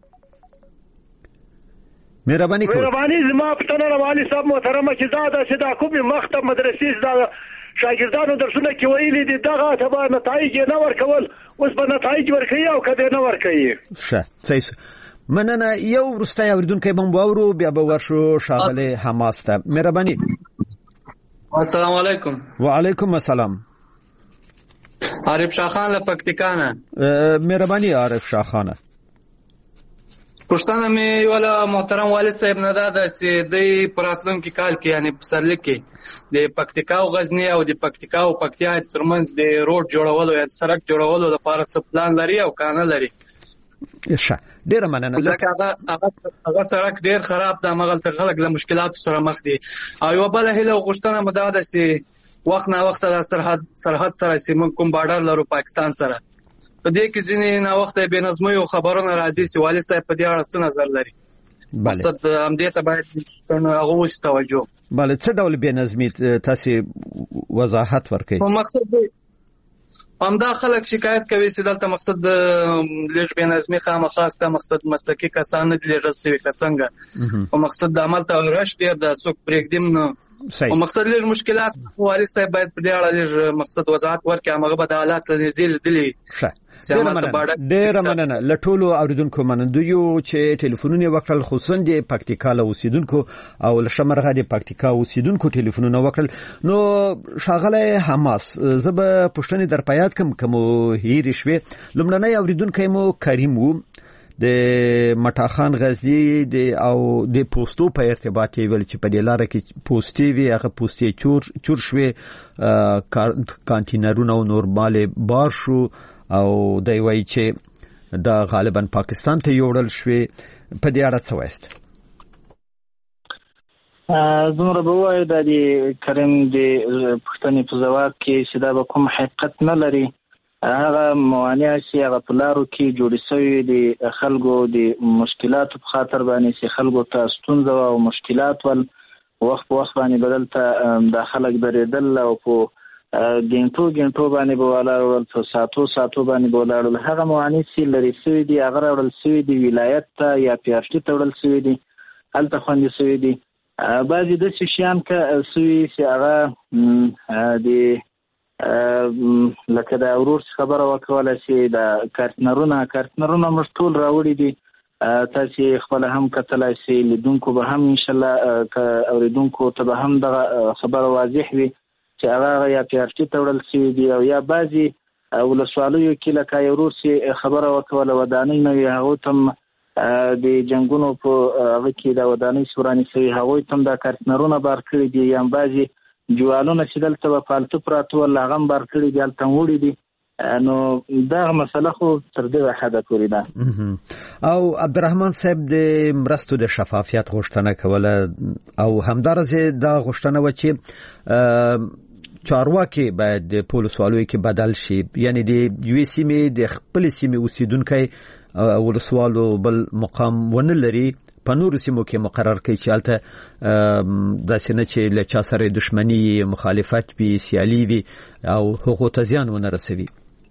مهرباني کوئ. مهرباني زما پټنه رواني صاحب محترمه چې دا د صدا کومې مکتب مدرسې دا شاګردانو درسونه کې ویلي دي دغه تبع نتایج نه ورکول، اوس به نتایج ورکوي او کده نه ورکوي. ښه صحیح. مننه. یو وروستی اورېدونکی به واورو، بیا به ورشو ښاغلی حماس ته. مهرباني. السلام علیکم. وعلیکم السلام. عارف شاه خان له پکتیکا نه. مهرباني عارف شاه خان. پښتنه مې ولا محترم والد صاحب نه دا چې د پراتلونکو کال کې یعنی په سرلیک کې د پکتیکا او غزنی او د پکتیکا او پکتیا ترمنځ د روډ جوړولو یا سړک جوړولو لپاره څه پلان لري او کانه لري. ښه ډیره مننه. ځکه هغه هغه سړک ډیر خراب ده، مغلطه خلک له مشکلاتو سره مخ دي. او یو بل هله غوښتنه مده ده چې وخت نه وخت د سرحد سرحد سره چې موږ کوم بارډر لرو پاکستان سره، په دې کې ځینې نه وخت به نظمي او خبرونه راځي چې والد صاحب په دې اړه څه نظر لري. مقصد هم دې ته باید هغه وس توجه. بله څه ډول بې نظمي تاسو وضاحت ورکړئ؟ په مقصد همدا خلک شکایت کوي چې دلته مقصد لږ بې نظمي خامخا ستا مقصد مسلکي کسان نه دي لږ سوي کسانګه او مقصد د عمل ته رش ډیر د څوک پرېږدیم نو او مقصد لږ مشکلات والد صاحب باید په دې اړه لږ مقصد وضاحت ورکړي. هغه به د حالات له نږدې لیدلي. ډیره مننه. له ټولو اوریدونکو منندویو چې ټلیفونونه وکړل، خصوصا د پکتیکا له اوسیدونکو او له شمرغه د پکتیکا اوسیدونکو ټلیفونونه وکړل. نو ښاغلی حماس زه به پوښتنې در په یاد کړم که مو هیرې شوې. لومړنی اوریدونکی مو کریم و د مټاخان غزي د او د پوسټو په ارتباط ویل چې په دې لاره کې پوسټي وی هغه پوسټي چور چور شوې، کانټینرونه او نورمال بار شو او دای وای چې دا غالبا پاکستان ته یوړل شوې. په دې اړه څه وایست؟ زموږ به وایو د کریم د پښتنې په ځواب کې چې دا به کوم حقیقت نه لري. هغه موانع چې هغه په لارو کې جوړې شوي د خلکو د مشکلاتو په خاطر باندې چې خلکو ته ستونزه او مشکلات ول وخت په وخت باندې بدل ته د خلک درېدل او په ګنټو ګنټو باندې به ولاړل، په ساتو ساتو باندې به ولاړل. هغه موانع چې لري شوي دي هغه راوړل شوي دي ولایت ته یا پیاشتي ته وړل شوي دي، هلته خوندي شوي دي. بعضې داسې شیان که شوي چې هغه د لکه د ورور خبره وکوله چې د کارتنرونه کارتنرونه موږ ټول راوړي دي. تاسو خپل هم کتلای شئ، لیدونکو به هم ان شاء الله اوریدونکو ته به هم د خبره واضح وي چې هغه یا پیارټي تړل شوی دی او یا بعضي ولسوالیو کې لکه یو ورور چې خبره وکوله ودانۍ نه وي، هغه تم د جنگونو په هغه کې د ودانۍ سوراني شوی، هغه تم د کارتنرونه بار کړی دي یا بعضي جوالونه چې دلته په پالتو پراته ول هغه بار کړی دي الته وړي دي. نو دا مسله خو تر دې حده پورې ده. او عبدالرحمن صاحب د مرستو د شفافیت غوښتنه کوله او همدارسه دا غوښتنه و چې چارواکي باید د پولیسوالو کې بدل شي، یعنی د یو سیمې د خپل سیمې اوسیدونکو ولسوالو بل مقام ونه لري، په نورو سیمو کې مقرر کړي چې البته داسې نه چې له چا سره دښمني مخالفت وي سیالي وي او حقوق ته زیان ونه رسوي.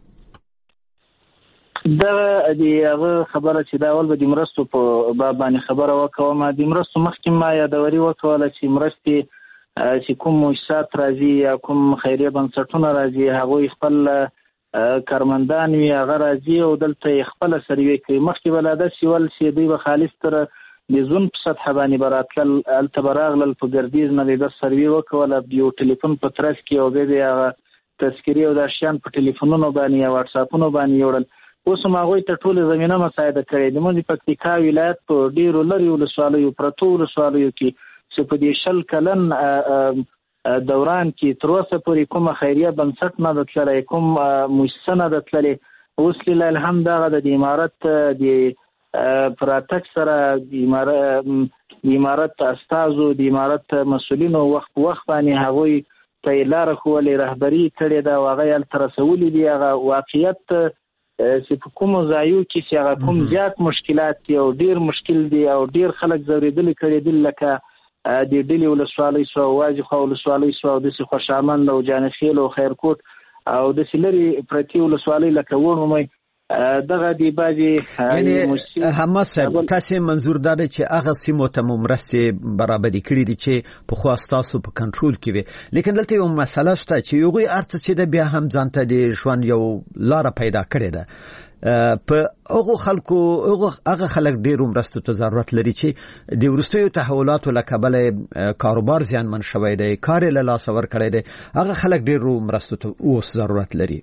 دا د هغه خبره چې دا ول به د مرستو په باب باندې خبره وکوم. د مرستو مخکې ما یادوري وکوله چې مرستې چې کوم مؤسسات راځي یا کوم خیریه بنسټونه راځي هغه خپل کارمندان وي هغه راځي او دلته خپل سروي کوي. مخکې ولاده سیول چې دوی به خالص تر د زون په سطح باندې براتل التبراغل په ګردیز نه د سروي وکوله، یو ټلیفون په ترڅ کې او به هغه تذکری او د شان په ټلیفونونو باندې او واتس اپونو باندې یوړل. اوس هغه ته ټول زمينه مساعده کړې د مونږ پکتیکا ولایت په ډیرو لري ولسوالیو پرتو ولسوالیو کې چې په دې شل کلن دوران کې تر اوسه پورې کومه خیریه بنسټ نه دتلې کوم مؤسسه نه دتلې. اوس لله الحمد هغه د امارت د پراتک سره د امارت استازو د امارت مسؤلینو وخت وخت باندې هغوی ته لار خولې رهبری کړې ده او هغه یې تر رسولي دي. هغه واقعیت چې په کومو ځایو کې چې هغه کوم زیات مشکلات دي او ډیر مشکل دي او ډیر خلک ځورېدلي کړي دي، لکه د ډیلي ولسوالۍ سو، واجد خو ولسوالۍ سو، د خوشامند او جانخیل او خیرکوټ او د سلری پرتی ولسوالۍ لکه وړمې دغه دی باجی یعنی حماس تاسو منظور دا چې هغه سیمو ته مرستې برابرې کړې دي چې په خو تاسو په کنټرول کې وي، لیکن دلته یو مسله شته چې یو غي ارڅ چې د بیا هم ځانته د ژوند یو لار پیدا کړې ده په هغه خلکو هغه خلک ډېر مرستو ته ضرورت لري چې د ورستیو تحولاتو لکبل کاروبار زیانمن شوی دی، کار له لاس ور کړی دی، هغه خلک ډېر مرستو ته اوس ضرورت لري.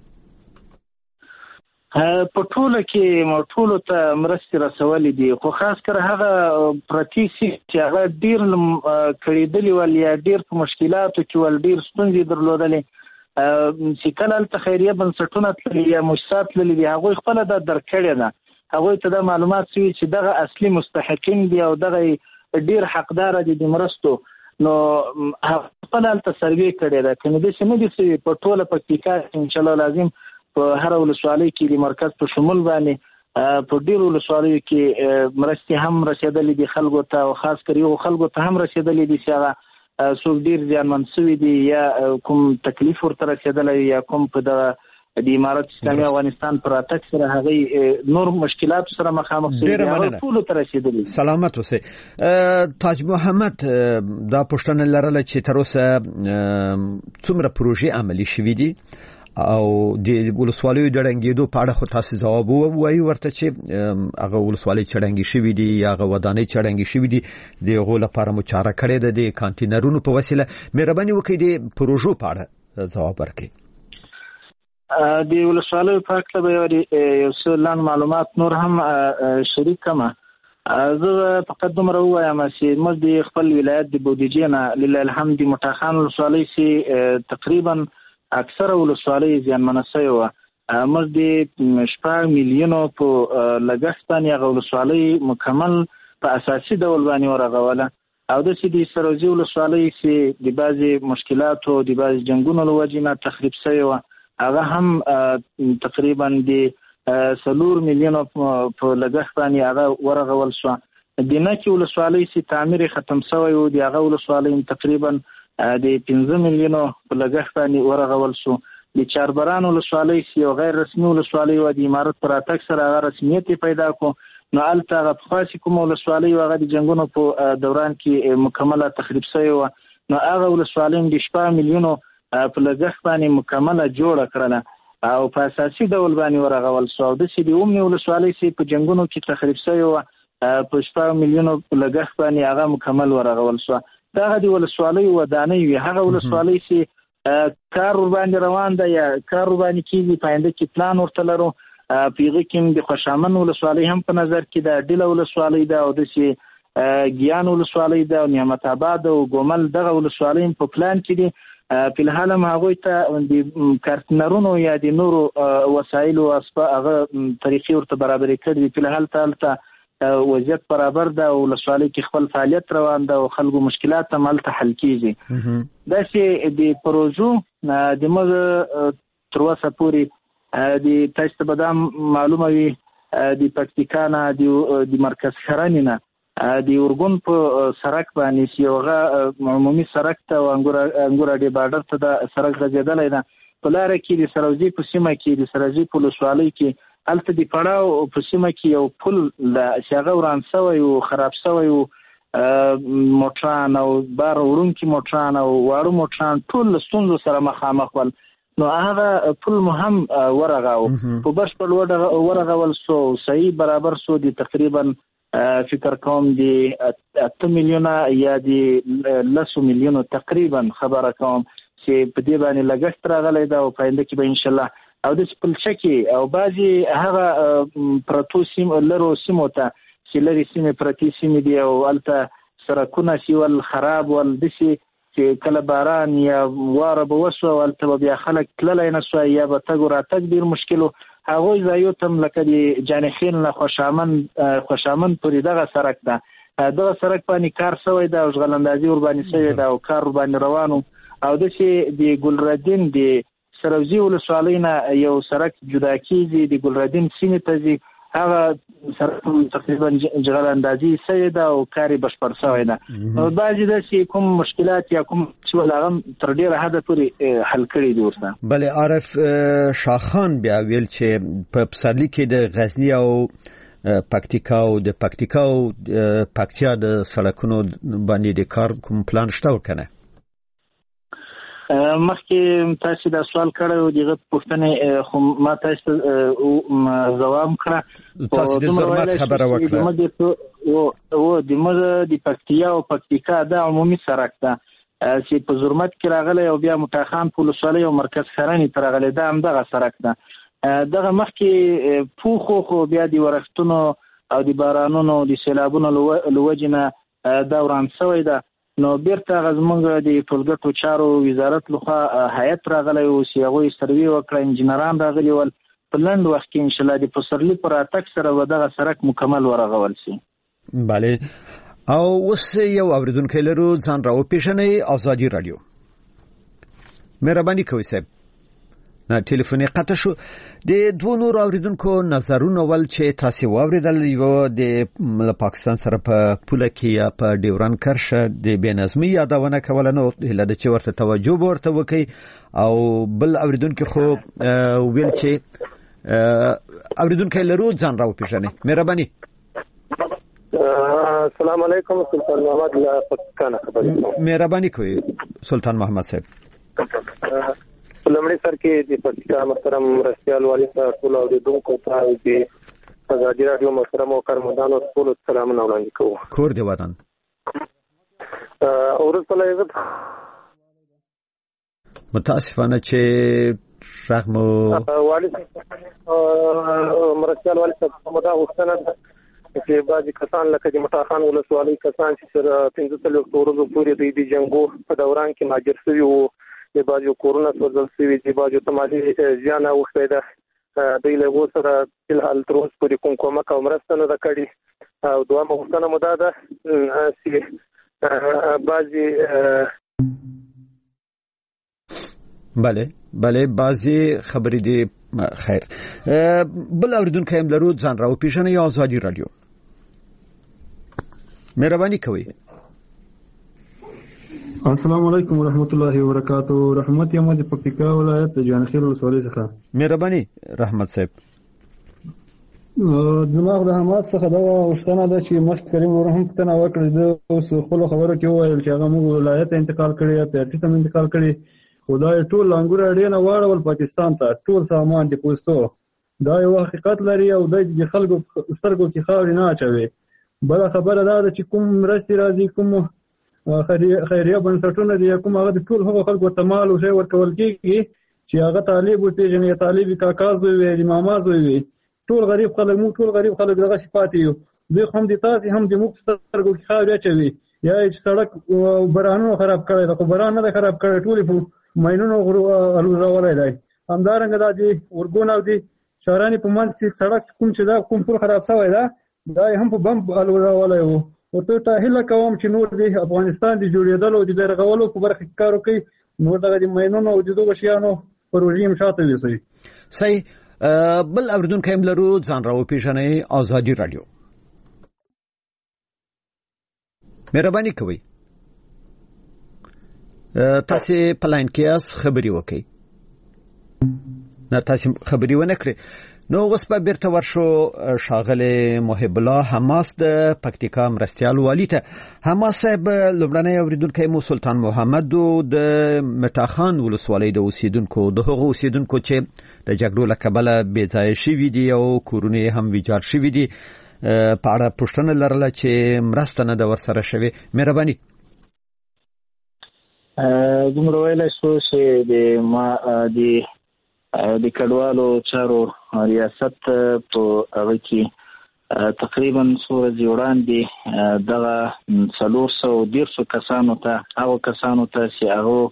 په ټوله کې مو ټولو ته مرستې رسولې دي، خو خاص کر هغه پرتی چې هغه ډیر کړیدلی ول یا ډیر په مشکلاتو کې ول ډیر ستونزې درلودلې چې کله ته خیریه بنسټونه تللي یا مؤسسات تللي دي، هغوی خپل د درکړې ده، هغوی ته د معلومات سوي چې دغه اصلي مستحقین دي او دغه ډیر حقدار دي د مرستو، نو خپل هلته سروې کړې ده. کنه داسې نه دي چې په ټوله پکتیکا ان شاء الله لازم په هر ولسوالۍ کې د مرکز په شمول باندې په ډیرو ولسوالیو کې مرستې هم رسیدلې دي خلکو ته، او خاص کر یو خلکو ته هم رسیدلې دي چې هغه څوک ډیر زیانمن شوي دي یا کوم تکلیف ورته رسیدلی یا کوم په دغه د امارت اسلامي افغانستان پر اتک سره هغه نور مشکلات سره مخامخ شوي دي، هغه ټول ته رسیدلي. سلامت اوسئ. تاج محمد دا پوښتنه لرله چې تر اوسه څومره پروژې عملي شوي دي او د ولسوالیو د ډنګېدو په اړه خو تاسو ځواب ووایي ورته چې هغه ولسوالۍ چې ډنګې شوي دي یا هغه ودانۍ چې ډنګې شوي دي د هغو لپاره مو چاره کړې ده د کانټینرونو په وسیله. مهرباني وکړئ د پروژو په اړه ځواب ورکړئ. د ولسوالیو په اړه به یو څه لاندې معلومات نور هم شریک کړم. زه فقط دومره ووایم چې موږ د خپل ولایت د بودیجې نه لله الحمد د مټاخان ولسوالۍ چې تقریبا اکثره ولسوالۍ زیانمنه شوې وه، موږ د شپږ میلیونو په لګښت باندې هغه ولسوالۍ مکمل په اساسي ډول باندې ورغوله، او داسې د سروزي ولسوالۍ چې د بعضې مشکلاتو د بعضې جنګونو له وجې نه تخریب شوې وه، هغه هم تقریبا د څلور میلیونو په لګښت باندې هغه ورغول شوه. د نکې ولسوالۍ چې تعمیر ختم شوی و د هغه ولسوالۍ تقریبا د پنځه میلیونو په لګښت باندې ورغول شو. د چاربران ولسوالۍ چې یو غیر رسمي ولسوالۍ وه د امارت پر راتګ سره هغه رسمیت یې پیدا کړو، نو هلته هغه پخوا چې کومه ولسوالۍ وه هغه د جنګونو په دوران کې مکمله تخریب شوې وه، نو هغه ولسوالۍ د شپږ میلیونو په لګښت باندې مکمله جوړه کړله او په اساسي ډول باندې ورغول شو. او داسې د اومنې ولسوالۍ چې په جنګونو کې تخریب شوې وه په شپږ میلیونو په لګښت باندې هغه مکمل ورغول شو. دغه د ولسوالۍ ودانۍ وي، هغه ولسوالۍ چې کار ورباندې روان ده یا کار ورباندې کېږي په آینده کې پلان ورته لرو، په هغه کې د خوشامند ولسوالۍ هم په نظر کې ده، ډیله ولسوالۍ ده او داسې ګیان ولسوالۍ ده او نعمت آباد او ګومل دغه ولسوالۍ هم په پلان کې دي. په الحال هم هغوی ته د کارتنرونو یا د نورو وسایلو هغه طریقې ورته برابرې کړي دي. په الحال ته هلته وضعیت برابر ده او ولسوالۍ کې خپل فعالیت روان ده او خلکو مشکلات هم هلته حل کېږي. داسې د پروژو د موږ تر اوسه پورې د تاسو ته به دا معلومه وي د پکتیکا نه د مرکز ښرنې نه د اورګون په سړک باندې چې هغه عمومي سړک ته او انګور اډې بارډر ته د سړک غځېدلی ده، په لاره کې د سروزي په سیمه کې د سروزي په ولسوالۍ کې هلته د پړاو په سیمه کې یو پل چې هغه وران شوی و خراب شوی و، موټران او بار وړونکي موټران او واړه موټران ټول له ستونزو سره مخامخ ول، نو هغه پل مو هم ورغاو په بشپړ ورغول شو، صحیح برابر شو. د تقریبا فکر کوم د اته میلیونه یا د لسو میلیونو تقریبا خبره کوم چې په دې باندې لګښت راغلی ده او په آینده کې به انشاءالله او د پلچکی او بعضی هغه پرتو سیم لرو سیمو ته چې لري سیمې پرتی سیمې دي او هلته سړکونه چې ول خراب ول داسې چې کله باران یا واره به وسوه هلته به بیا خلک تللی نه سوه یا به تګ و راتګ ډېر مشکل و، هغه ځایو تم لکه د جانخیل نه خوشامن خوشامن پورې دغه سړک ده دغه سړک باندې کار شوی دا او ژغلندازي ور باندې شوی دا او کار ور باندې روانو او د چې د ګلردین د سروزي ولسوالۍ نه یو سړک جدا کیږي د ګلردین سیمې ته ځي هغه سړک تقریبا ژغلندازي شوی دا او کار بشپړ شوی دا او بعضې داسې کوم مشکلات یا کوم چې هغه تر ډیره حده پورې حل کړي دي ورته. بله عارف شاخان بیا ویل چې په پسرلي کې د غزني او پکتیکا او د پکتیکا او پکتیا د سړکونو باندې د کار کوم پلان شته وکنه؟ مخکې تاسو دا سوال کړو دغه پوښتنه خو ما تاسو ځواب کړ تاسو د ضرورت خبره وکړه او د مزه د پکتیا او پکتیکا د عمومي سړک ده چې په زرمت کې راغلی او بیا متخان په ولسوالۍ او مرکز خرانی تر راغلی دا هم دغه سړک ده دغه مخکې پوخو خو بیا د ورښتونو او د بارانونو د سیلابونو لوجنه دا وران شوی ده نو بیرته غزمنګ د ټولګټو چارو وزارت لخوا هیئت راغلی او سیاغوي سروي وکړه انجنیران راغلي ول په لند وخت کې ان شاء الله د پسرلی پر اتک سره ودغه سړک مکمل ورغول شي. بله او اوس یو اوریدونکو لرو ځان راو پیژنې ازادي رادیو. مهرباني کوئ صاحب نه ټلیفون قطع شو. د دوه نور اوریدونکو نظرونه ول چې تاسو واوریدل یو د پاکستان سره په پوله کې یا په ډیورن کرښه د بېنظمي یادونه کوله نو هله د چې ورته توجه ورته وکي او بل اوریدونکو خو ویل چې اوریدونکو لرو ځان راو پیژنې. مهرباني. السلام علیکم سلطان محمد لا پاکستان خبرې. مهرباني کوئ سلطان محمد صاحب. لمړی سر کې د پکتیا محترم مرستیال والي صاحب ټول اوریدونکو ته د ازادي رادیو محترم او کارمندانو ټول سلامونه وړاندې کوم. کور دی ودان. اورسله عزت متاسفانه چې رغم والي مرستیال والي صاحب مدا غوښتنه چې بعضې کسان لکه د متاخان ولسوالۍ کسان چې تر پنځه څلوېښتو ورځو پورې د جنګو په دوران کې مهاجر شوي وو د بعضو کورونه سوځل شوي د بعضو ته مالي زیان اوښتی ده دوی له هغو سره فلحال تر اوسه پورې کوم کومک او مرسته نه ده کړې او دویمه غوښتنه مو دا ده چې بعضې بله بله بعضې خبرې دي خیر. بل اوریدونکی هم لرو ځان راوپېژنئ یا ازادي رادیو. مهرباني کوئ. السلام علیکم ورحمت الله وبرکاتہ. رحمت یم د پکتیکا ولایت د جانخیل ولسوالۍ څخه. مهرباني رحمت صاحب. دماغ د حماس څخه دا غوښتنه ده چې مخکې کریم ور هم پوښتنه وکړه د اوس خپلو خبرو کې وویل چې هغه موږ ولایت ته انتقال کړی یا پیاټي ته انتقال کړی خو دا ټول انګور اړینه واړول پاکستان ته ټول سامان د پوستو دا یو حقیقت لري او د خلکو سترګو کې خاورې نه اچوي. بله خبره دا ده چې کوم مرستې راځي کوم خیریه بنسټونه دي کوم هغه د ټول هغو خلکو ته مال او شی ورکول کېږي چې هغه طالب وپېژني یا طالب کاکا زوی وي د ماما زوی وي ټول غریب خلک موږ ټول غریب خلک دغسې پاتې یو. دوی خو هم د تاسې هم د موږ سترګو کې خاورې اچوي یا چې سړک بارانونو خراب کړی ده خو باران نه ده خراب کړی ټولې په ماینونو الوزولی دی. همدارنګه دا د ارګون او د شهرانې په منځ کې سړک کوم چې دا کوم ټول خراب شوی ده دا هم په بم الوزولی و. ورته ته هیله کوم چې نور د افغانستان د جوړېدلو او د بیرغولو په برخه کې کار وکړي نور دغه د ماینونو او د دغو شیانو پروژې هم شاته یوسئ. صحیح. بل اوریدونکی هم لرو ځان راوپېژنئ ازادي رادیو. مهرباني کوئ تاسې په لاین کې یاست خبرې وکړئ. نه تاسې خبرې ونه کړې نو اوس به بیرته ورشو ښاغلی محب الله حماس د پکتیکا مرستیال والي ته. حماس صاحب لومړنی اوریدونکی مو سلطان محمد د متاخان ولسوالۍ د اوسیدونکو د هغو اوسیدونکو چې د جګړو له کبله بې ځایه شوي دي او کورونه یې هم ویجاړ شوي دي په اړه پوښتنه لرله چې مرسته نه ده ورسره شوې. مهرباني. دومره ویلی شو چې د ما د د کډوالو چارو ریاست په هغه کې تقریبا څو ورځې وړاندې دغه څلور سوه دېرشو کسانو ته هغو کسانو ته چې هغو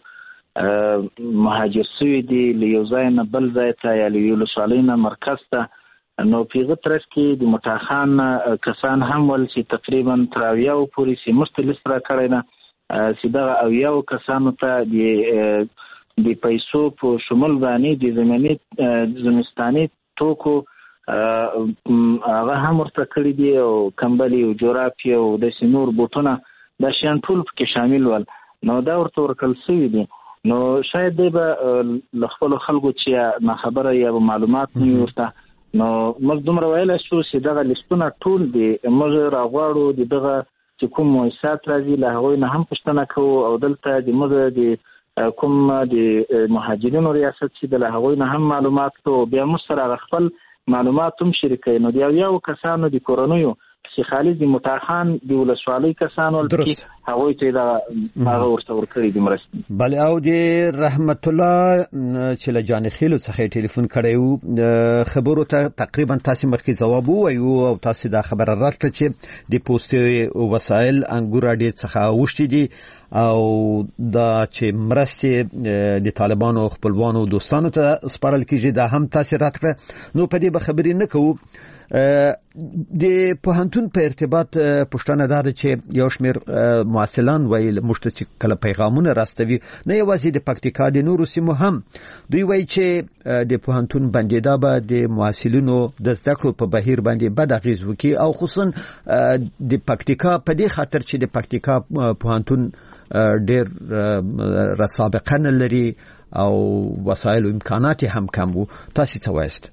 مهاجر شوي دي له یو ځای نه بل ځای ته یا له یو ولسوالۍ نه مرکز ته. نو په هغه ترڅ کې د متخان کسان هم ول چې تقریبا تر اویاو پورې سي مختلف را کړی نه چې دغه اویاو کسانو ته د د پیسو په شمول باندې د زمینی زمستاني توکو هغه هم ورته کړی دي او کمبلي او جورابي او د سنور بوټونه دا شیان ټول کې شامل ول. نو دا ورته ورکل شوی دي. نو شاید دی به له خپلو خلکو چې نه خبره یا معلومات نه ورته. نو موږ دومره ویلی شو چې دغه لیستونه ټول دي موږ راغواړو د دغه چې کوم مؤسسات راځي له هغوی نه هم پوښتنه کوو او دلته د موږ د کوم د مهاجرینو ریاست چې د له هغوی نه هم معلومات کوو بیا موږ سره خپل معلومات هم شریکوي. نو د اویاو کسانو د کورنیو چې خالد د متخان د ولسوالۍ کسانو چې هغوی ته دا هغه ورته ورکړي دي مرستې. بله او د رحمت الله چې له جان خیلو څخه ټلیفون کړی وو خبرو ته تقریبا تاسو مخکې جواب ووایو او تاسو دا خبره راکړه چې د پوسټي وسایل انګور اډې څخه وشتي دي او دا چې مرستې د طالبانو خپلوانو دوستانو ته سپارل کیږي دا هم تاسو راکړه. نو په دې به خبرې نه کوو. د پوهنتون په ارتباط پښتنه دار چې یو شمیر مواصلان ویل مشته چې کله پیغامونه راستوي نه یوازې د پکتیکا د نورو سیمو هم دوی وایي چې د پوهنتون بندیدا به د مواصلینو د زده کړو په بهیر باندې بد اغیز وکړي او خصوصا د پکتیکا په دې خاطر چې د پکتیکا پوهنتون ډېر رسابقه نه لري او وسایل او امکانات هم کم وو. تاسو څه وایست؟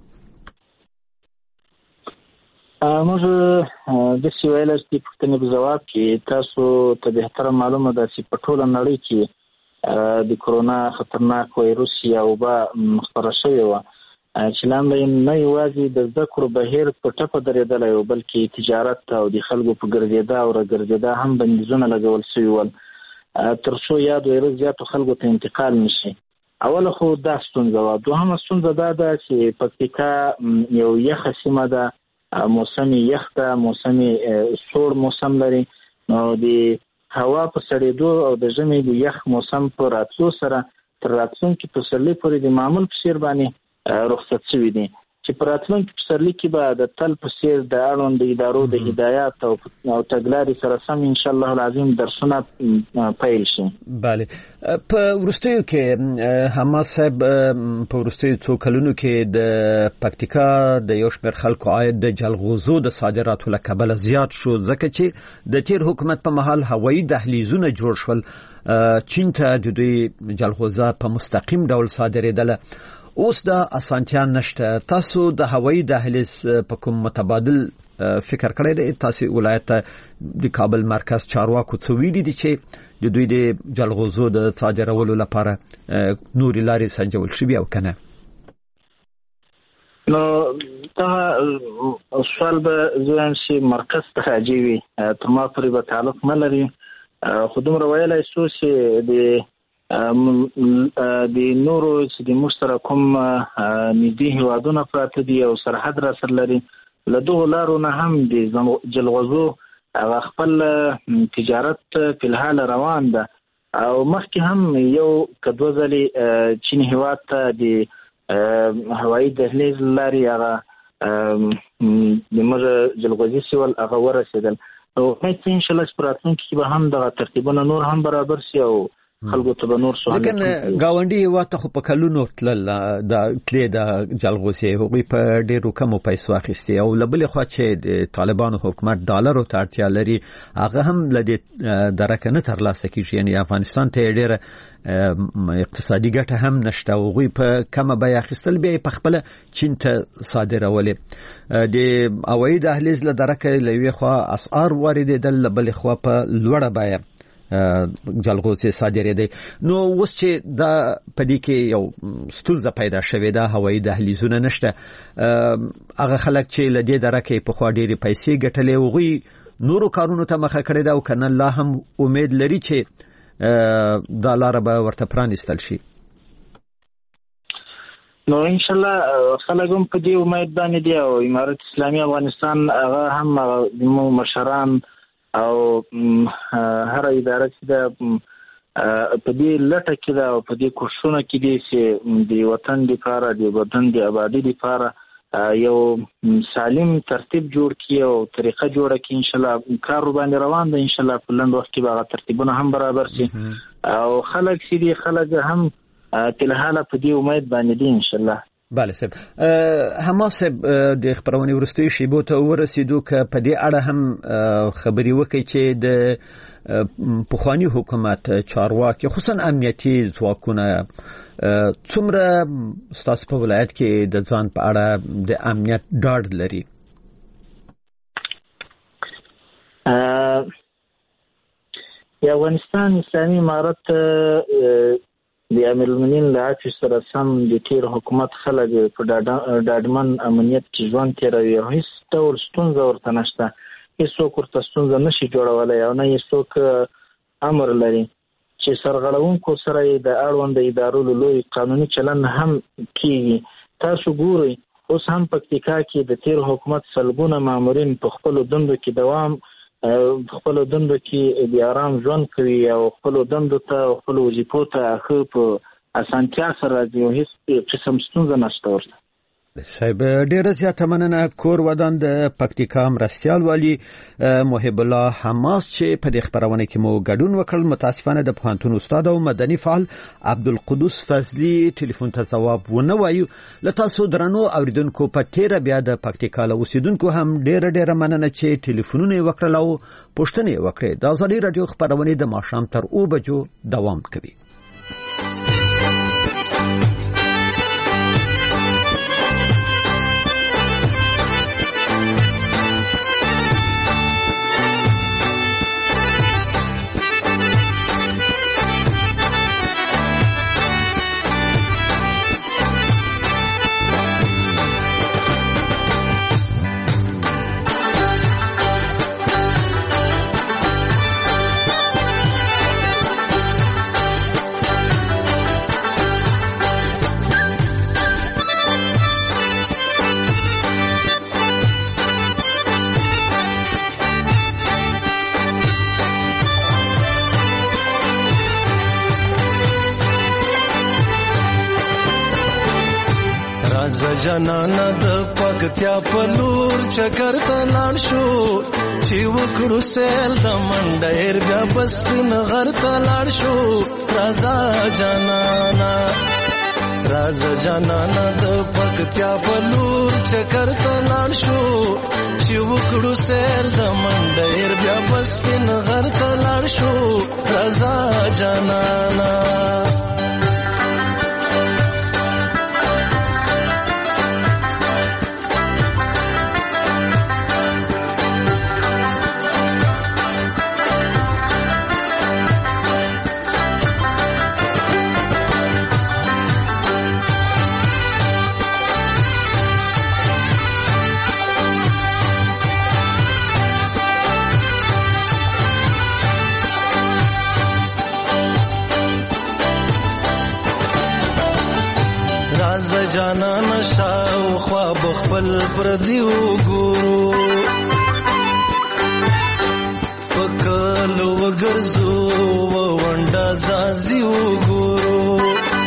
موږ د سویل چې پښتني په جواب کې تاسو ته به تر معلومه ده چې په ټوله نړۍ کې د کورونا خطرناک وایروس یا وبا خپره شوې وه چې لاندې نه یوازې د زده کړو بهیر په ټپه درېدلی و بلکې تجارت او د خلکو په ګرځېدا او راګرځېدا هم بندیزونه لګول شوي ول تر څو یاد وایروس زیاتو خلکو ته انتقال نشي. اوله خو دا ستونزه وه. دوهمه ستونزه دا ده چې پکتیکا یو یخه سیمه ده موسم یخ ده موسم سوړ موسم لري. نو د هوا په سړېدو او د ژمي د یخ موسم په راتلو سره تر راتلونکي پسرلي پورې د معمول په څېر باندې رخصت شوي دي چې په راتلونکي پسرلي کې به د تل په څېر د اړوند ادارو د هدایات او تګلارې سره سم انشاءالله العظیم درسونه پیل شي. بله په وروستیو کې حماس صاحب په وروستیو څو کلونو کې د پکتیکا د یو شمېر خلکو عاید د جلغوزو د صادراتو له کبله زیات شو ځکه چې د تیر حکومت په مهال هوایي دهلیزونه جوړ شول چین ته د دوی جلغوزه په مستقیم ډول صادرېدله. اوس دا اسانتیا نشته. تاسو د هوایي دهلیز په کوم متبادل فکر کړی دی؟ تاسو ولایت ته د کابل مرکز چارواکو څه ویلي دي چې د دوی د جلغوزو د صادرولو لپاره نورې لارې سنجول شوي او کنه؟ نو دا سوال به زه وایم چې مرکز ته راجع وي تر ما پورې به تعلق نه لري. خو دومره ویلی شو چې د د نورو چې د موږ سره کوم نږدې هیوادونه پراته دي او سرحد را سره لري له دغو لارو نه هم د جلغوزو هغه خپل تجارت په الحال روان ده او مخکې هم یو که دوه ځلې چین هیواد ته د هوایي دهلیز لارې هغه د موږ جلغوزي سیول هغه ورسېدل. او امید چې انشاءالله چې په راتلونکي کې به هم دغه ترتیبونه نور هم برابر شي او خلکو ته به نور سهولت. لیکن ګاونډي هیواد ته خو په کلونو تلل د تلې د جلغوزي هغوی په ډېرو کمو پیسو اخیستې او له بلې خوا چې د طالبانو حکومت ډالرو ته اړتیا لري هغه هم له دې درکه نه ترلاسه کېږي. یعنې افغانستان ته یې ډېره اقتصادي ګټه هم نشته. هغوی په کمه بیه اخیستل بیا یې پخپله چین ته صادرولې. د هوایي دهلیز له درکه له یوې خوا اسعار واردېدل له بلې خوا په لوړه بیه جلغوزي صادرېدی. نو اوس چې دا په دې کې یو ستونزه پیدا شوې ده هوایي دهلیزونه نشته هغه خلک چې له دې درکې پخوا ډېرې پیسې ګټلې هغوی نورو کارونو ته مخه کړې ده او که نه لا هم امید لري چې دا لاره به ورته پرانیستل شي. نو انشاءالله خلک هم په دې امید باندې دي او امارت اسلامي افغانستان هغه هم زموږ مشران او هر اداره چې د په دې لټه کې دا او په دې کوښښونه کې دي چې د وطن لپاره د وطن د آبادی لپاره یو سالم ترتیب جوړ کړي او طریقه جوړه کړي. ان شاء الله کار باندې روان دی، ان شاء الله په لنډ وخت کې به ترتیبونه هم برابر شي او خلک چې دي خلک هم تلحاله په دې امید باندې دي ان شاء الله. بله صاحب، حماس د خبرونې وروستیو شیبو ته ورسېدو که په دې اړه هم خبرې وکړي چې د پخواني حکومت چارواکي خصوصا امنیتي ځواکونه څومره ستاسو په ولایت کې د ځان په اړه د امنیت ډاډ لري؟ د افغانستان اسلامي امارت د امیر المؤمنین له عفو سره سم د تیر حکومت خلک په ډاډمن امنیت کې ژوند تېروي او هیڅ ډول ستونزه ورته نشته، هیڅوک ورته ستونزه نشي جوړولی او نه هیڅوک امر لري چې سرغړونکو سره یې د اړوند ادارو له لوري قانوني چلند هم کېږي. تاسو ګورئ اوس هم پکتیکا کې د تیر حکومت سلګونه مامورین په خپلو دندو کې دوام خپلو دندو کې د آرام ژوند کوي او خپلو دندو ته او خپلو وظیفو ته ښه په اسانتیا سره راځي او هېڅ قسم ستونزه نشته ورته. صاحب ډیره زیاته مننه. کور ودان د پکتیکا مرستیال والی محب الله حماس چې په دې خبرونه کې مو ګډون وکړ. متاسفانه د پوهنتون استاد او مدني فعال عبدالقدوس فضلی ټلیفون ته ځواب ونه وایو. له تاسو درنو اوریدونکو په تیره بیا د پکتیکا له اوسیدونکو هم ډیره ډیره مننه چې ټلیفونونه یې وکړل او پوښتنې یې وکړې. د ازادي راډیو خبرونه د ماښام تر اوه بجو دوام کوي. جانانا د پکتیا په لور چکر ته لاړ شو چې وکړو سیل د منډیر بیا بس پین غر ته لاړ شو. رازا جانانا رازا جانانا د پکتیا په لور چکر ته لاړ شو چې وکړو سیل د منډیر بیا بس پین غر ته لاړ شو. رازا جانانا جانا نشاو خواب خپل پردیو ګورو پکلو وګرځو ونډا زازیو ګورو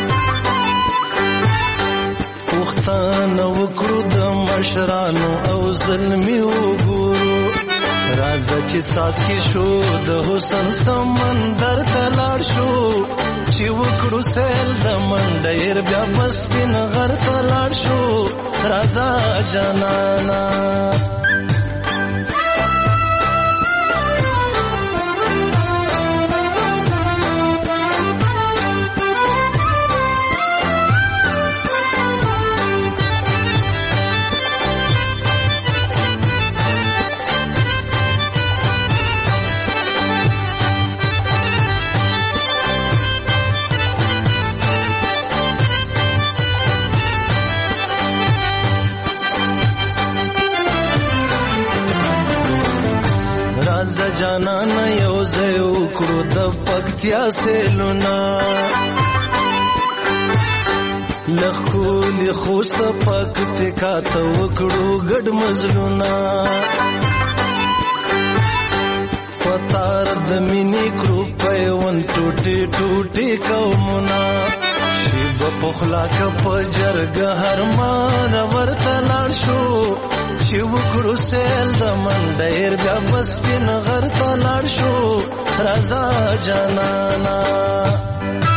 وختانه وکړو د مشرانو او ظلمیو ګورو. راځه چې ساز کې شو د حسن سمندر ته لاړ شو چې وکړو سیل د منډیر بیا بس پین غر ته لاړ شو. رازا جانانا جانانا یو ځای وکړو د پکتیا سیلونه لخولی خوست پکتیکا ته وکړو ګډ مزلونه پتار د مینې کړو پیون ټوټي ټوټي قومونه شیب پخلا کپ جرګ هرمان ورته لاړ شو چې وکړو سیل د منډیر بیا بس پین غر ته لاړ شو رضا جانانا